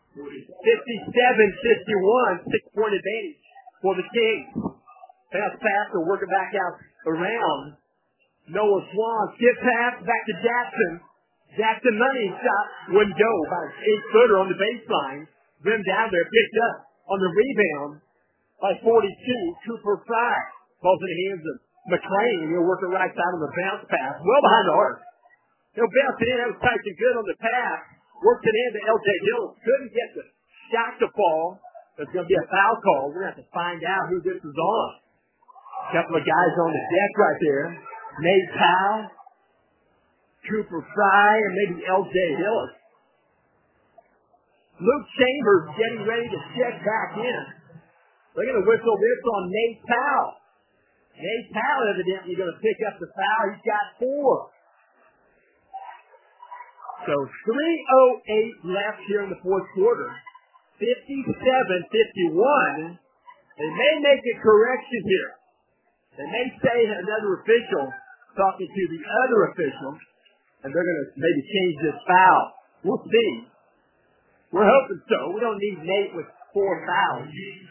57-51. 6-point advantage for the Kings. Pass. They'll work it back out around. Noah Swan. Skip pass. Back to Jackson. Jackson Money shot wouldn't go. About an 8-footer on the baseline. Rim down there. Picked up on the rebound by 42. Cooper Fry. Balls in the hands of McClain. He'll work it right side on the bounce pass. Well behind the arc. He'll bounce it in. That was Tyson Good on the pass. Worked it in to L.J. Hillis. Couldn't get the shot to fall. There's going to be a foul call. We're going to have to find out who this is on. A couple of guys on the deck right there. Nate Powell, Cooper Fry, and maybe L.J. Hillis. Luke Chambers getting ready to check back in. They're going to whistle this on Nate Powell. Nate Powell evidently going to pick up the foul. He's got 4. So 3:08 left here in the fourth quarter. 57-51. They may make a correction here. They may say another official talking to the other official, and they're going to maybe change this foul. We'll see. We're hoping so. We don't need Nate with 4 fouls.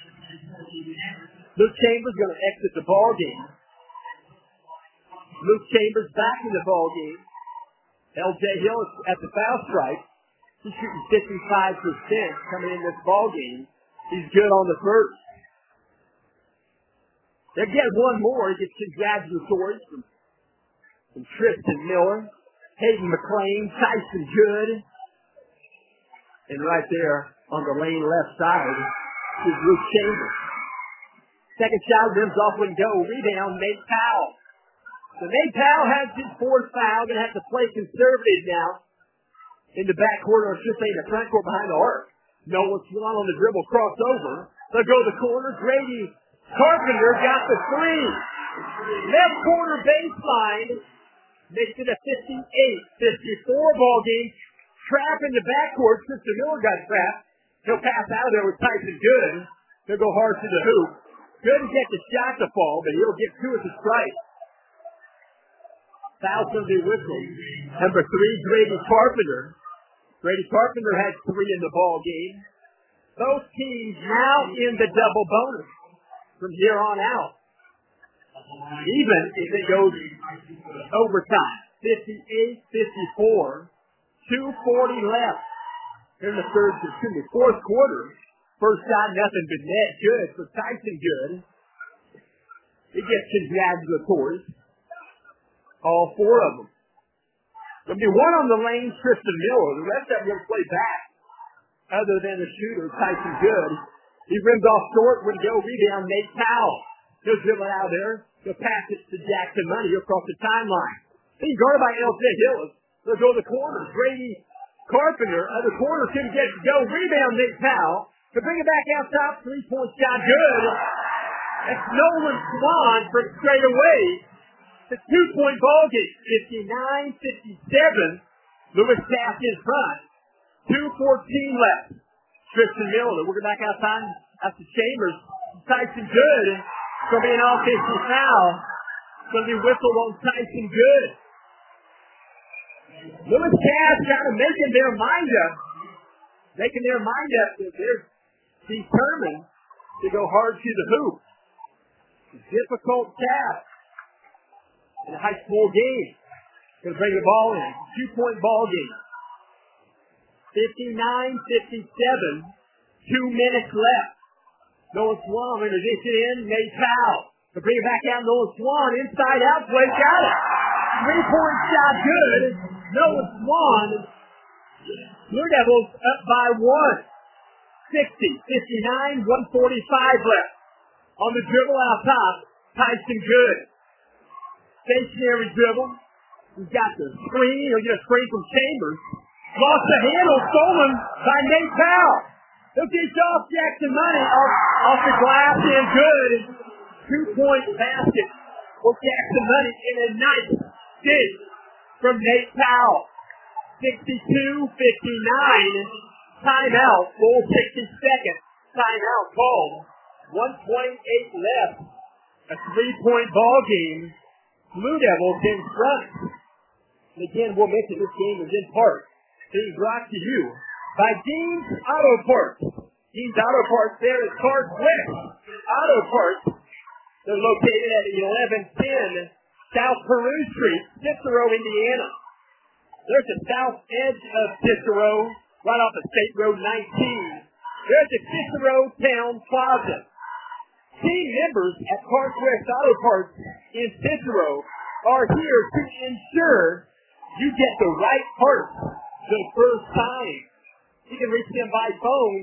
Luke Chambers going to exit the ball game. Luke Chambers back in the ball game. L.J. Hill is at the foul stripe. He's shooting 55% coming in this ball game. He's good on the first. They get one more. He gets congratulatory from Tristan Miller, Hayden McClain, Tyson Good. And right there on the lane left side is Luke Chambers. Second shot rims off and go. Rebound, Nate Powell. So Nate Powell has his 4th foul. Going to have to play conservative now in the backcourt, or I should say in the front court behind the arc. Noah Swan on the dribble, crossover. They'll go to the corner. Grady Carpenter got the 3. Left corner baseline. Makes it a 58-54 ball game. Trap in the backcourt. Tristan Miller got trapped. He'll pass out of there with Tyson Good. He'll go hard to the hoop. Couldn't get the shot to fall, but he'll get 2 at the strike. Foul from the whistle. Number 3, Grady Carpenter. Grady Carpenter had 3 in the ball game. Both teams now in the double bonus from here on out. Even if it goes overtime. 58-54. 2:40 left in the fourth quarter. First shot, nothing but net. Good for Tyson Good. He gets congratulatory. All 4 of them. There'll be one on the lane, Tristan Miller. The rest of them will play back. Other than the shooter, Tyson Good. He rims off short, would go rebound, Nate Powell. He'll dribble out there. He'll pass it to Jackson Money across the timeline. He's guarded by L.J. Hillis. They'll go to the corner. Grady Carpenter, other corner, couldn't get to go. Rebound, Nate Powell. To bring it back out top, 3-point shot, good. That's Nolan Swan from straight away. It's a 2-point ball game. 59-57. Lewis Taft in front. 2:14 left. Tristan Miller, we're back out time after Chambers. Tyson Good. It's going to be an offensive foul. It's going to be whistled on Tyson Good. Lewis Taft kind of making their mind up. That they're determined to go hard to the hoop. Difficult task in a high school game. Going to bring the ball in. 2-point ball game. 59-57. 2 minutes left. Noah Swan introduces it in. Nate Powell. To bring it back out. Noah Swan. Inside out play. Got it. 3-point shot good. Noah Swan. Blue Devils up by 1. 60-59. 1:45 left. On the dribble out top, Tyson Good. Stationary dribble. He's got the screen. He'll get a screen from Chambers. Lost the handle, stolen by Nate Powell. He'll get off Jackson Money off the glass and good. 2-point basket for Jackson Money in a nice dig from Nate Powell. 62-59. Timeout. Full 60-second timeout called. 1:28 left. A 3-point ball game. Blue Devils in front. And again, we'll mention this game is in part being brought to you by Dean's Auto Parts. Dean's Auto Parts there is Clark West Auto Parts. They're located at 1110 South Peru Street, Cicero, Indiana. There's the south edge of Cicero, right off of State Road 19. There's the Cicero Town Plaza. Team members at Clark West Auto Parts in Cicero are here to ensure you get the right parts the first time. You can reach them by phone,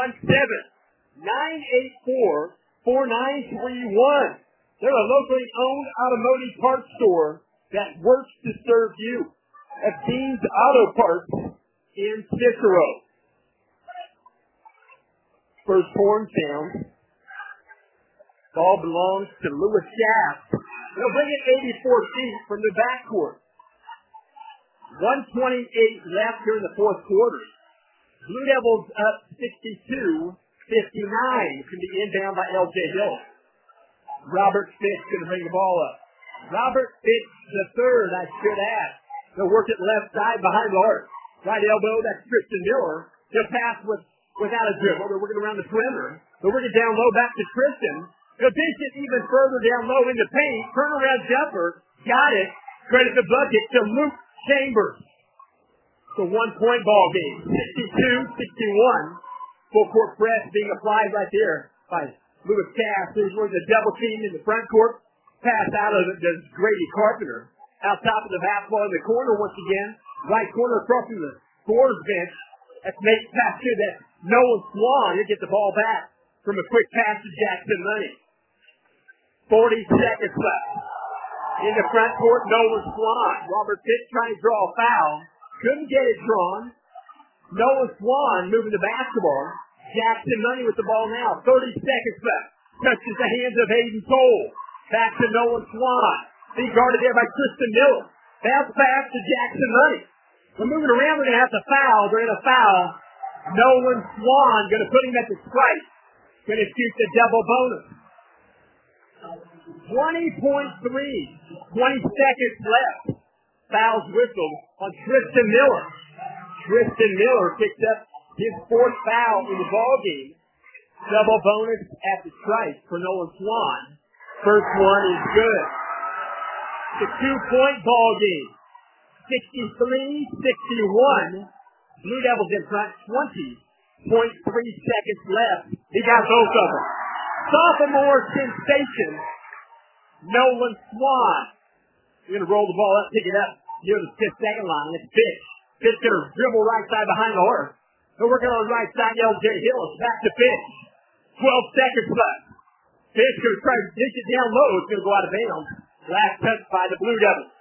317-984-4931. They're a locally owned automotive parts store that works to serve you. At Dean's Auto Parts in Cicero. First horn sound. Ball belongs to Lewis Shaft. They'll bring it 84 feet from the backcourt. 1:28 left here in the fourth quarter. Blue Devils up 62-59. Can be inbound by L.J. Hill. Robert Fitch going to bring the ball up. Robert Fitch the third, I should add. They'll work it left side behind the arc. Right elbow, that's Tristan Miller. They'll pass without a dribble. They're working around the perimeter. They'll work it down low back to Tristan. They'll dish it even further down low in the paint. Turnaround jumper. Got it. Credit the bucket to Luke Chambers. It's a 1-point ball game. 62-61. Full court press being applied right there by Lewis Cass. There's one of the double team in the front court. Pass out of it to Grady Carpenter. Out top of the basketball in the corner once again. Right corner across from the scorer's bench. That's Nate pass to that Nolan Swan. He'll get the ball back from a quick pass to Jackson Money. 40 seconds left. In the front court, Nolan Swan. Robert Fitch trying to draw a foul. Couldn't get it drawn. Nolan Swan moving the basketball. Jackson Money with the ball now. 30 seconds left. Touches the hands of Hayden Cole. Back to Nolan Swan. Being guarded there by Tristan Miller. Bounce pass to Jackson Money. We're moving around. We're going to have to foul. They're going to foul. Nolan Swan going to put him at the strike. Going to shoot the double bonus. 20.3. 20 seconds left. Fouls whistled on Tristan Miller. Tristan Miller picked up his fourth foul in the ballgame. Double bonus at the strike for Nolan Swan. First one is good. It's a 2-point ball game. 63-61. Blue Devils in front. 20.3 seconds left. He got both of them. Sophomore sensation, Nolan Swan. We're going to roll the ball up, pick it up near the 5th-second line. It's Fitch. Fitch going to dribble right side behind the arc. They're working on the right side. L.J. Hill is back to Fitch. 12 seconds left. Fitch going to try to dish it down low. It's going to go out of bounds. Last touch by the Blue Devils.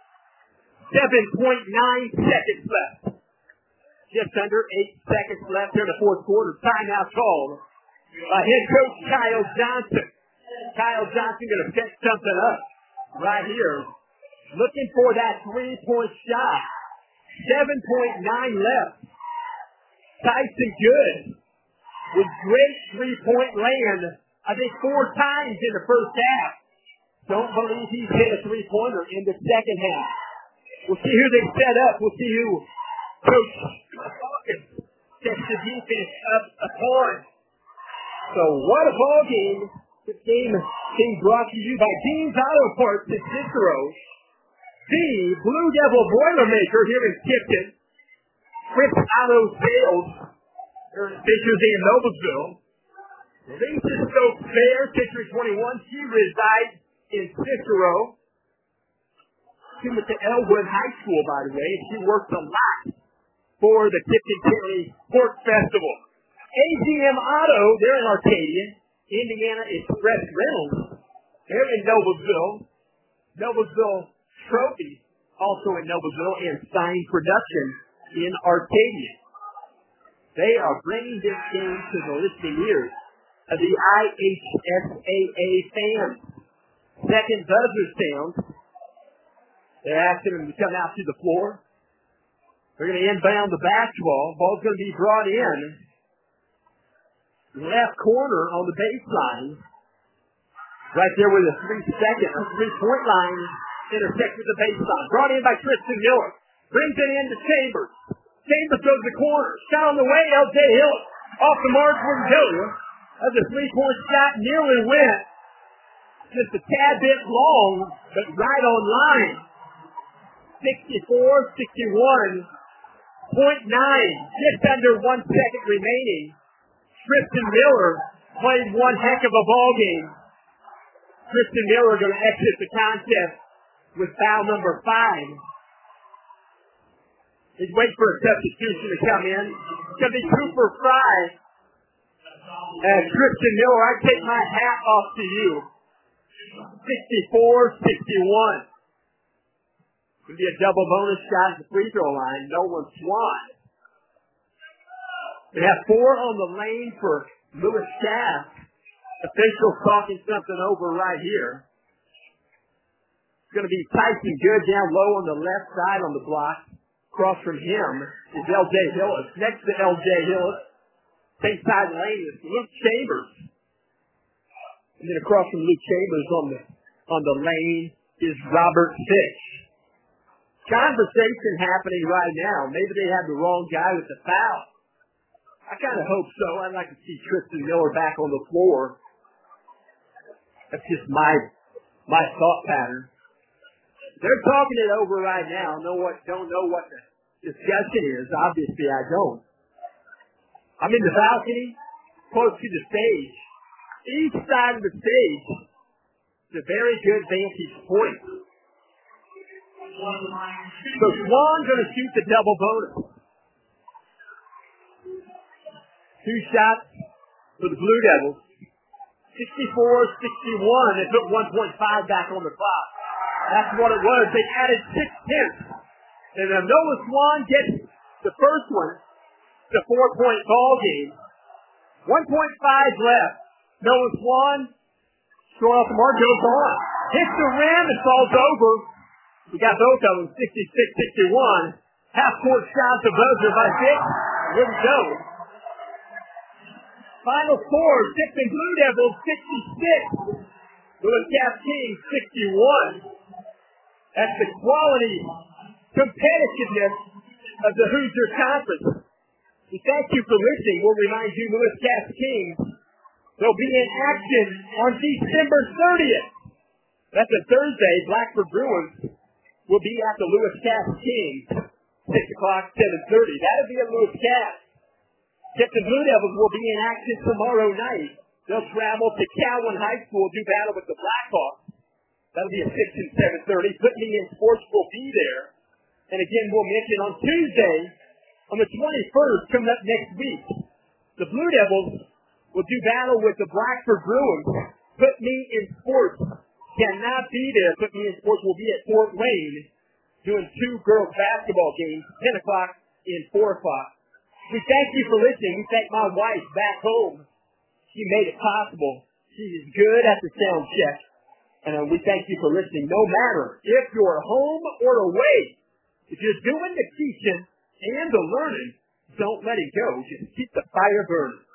7.9 seconds left. Just under 8 seconds left here in the fourth quarter. Timeout called by head coach Kyle Johnson. Kyle Johnson going to set something up right here. Looking for that 3-point shot. 7.9 left. Tyson Good with great 3-point land. I think 4 times in the first half. Don't believe he's hit a 3-pointer in the second half. We'll see who they set up. We'll see who Coach Hawkins sets the defense up upon. So what a ball game. This game being brought to you by Dean's Auto Parts in Cicero. The Blue Devil Boilermaker here in Tipton. Fritz Auto Sales here in Fishers and Noblesville. Lisa Stokes Fair, Century 21. She resides in Cicero. She went to Elwood High School, by the way, and she works a lot for the Tipton County Sports Festival. AGM Auto, they're in Arcadia. Indiana Express Rentals, they're in Noblesville. Noblesville Trophy, also in Noblesville, and Sign Production in Arcadia. They are bringing this game to the listening ears of the IHSAA fans. Second buzzer sound. They're asking them to come out to the floor. They're going to inbound the basketball. Ball's going to be brought in. Left corner on the baseline. Right there with a 3-point line. Intersects with the baseline. Brought in by Tristan Miller. Brings it in to Chambers. Chambers goes to the corner. Shot on the way. L.J. Hill. Off the mark for Hill. As a 3-point shot nearly went. Just a tad bit long, but right on line. 64-61. 0.9. Just under 1 second remaining. Tristan Miller played one heck of a ball game. Tristan Miller going to exit the contest with foul number 5. He's waiting for a substitution to come in. It's going to be Cooper Fry. Tristan Miller, I take my hat off to you. 64-61. Going to be a double bonus shot at the free throw line. Nolan Swan. We have 4 on the lane for Lewis Cass. Officials talking something over right here. It's going to be Tyson Good down low on the left side on the block. Across from him is L.J. Hillis. Next to L.J. Hillis, same side lane is Luke Chambers. And then across from Luke Chambers on the lane is Robert Fitch. Conversation happening right now. Maybe they have the wrong guy with the foul. I kind of hope so. I'd like to see Tristan Miller back on the floor. That's just my thought pattern. They're talking it over right now. Don't know what the discussion is. Obviously, I don't. I'm in the balcony, close to the stage. Each side of the stage is a very good vantage point. So Swan's going to shoot the double bonus. 2 shots for the Blue Devils. 64-61. They put 1.5 back on the clock. That's what it was. They added 6 tenths. And if Noah Swan gets the first one, the 4-point ball game. 1.5 left. Noah Swan, score off the mark, goes on. Hits the rim and falls over. We got both of them, 66-61. Half-court shot, the buzzer by Dick. Wouldn't go. Final score, Dixon Blue Devils 66. Lewis Cass Kings 61. That's the quality, competitiveness of the Hoosier Conference. We thank you for listening. We'll remind you, Lewis Cass Kings will be in action on December 30th. That's a Thursday. Blackford Bruins will be at the Lewis Cass Kings, 6 o'clock, 7:30. That'll be at Lewis Cass. Tipton Blue Devils will be in action tomorrow night. They'll travel to Cowan High School, do battle with the Blackhawks. That'll be at 6 and 7:30. Put Me in Sports will be there. And again, we'll mention on Tuesday, on the 21st, coming up next week, the Blue Devils will do battle with the Blackford Bruins. Put Me in Sports cannot be there. Put Me in Sports will be at Fort Wayne doing 2 girls basketball games, 10 o'clock and 4 o'clock. We thank you for listening. We thank my wife back home. She made it possible. She is good at the sound check. And we thank you for listening. No matter if you're home or away, if you're doing the teaching and the learning, don't let it go. Just keep the fire burning.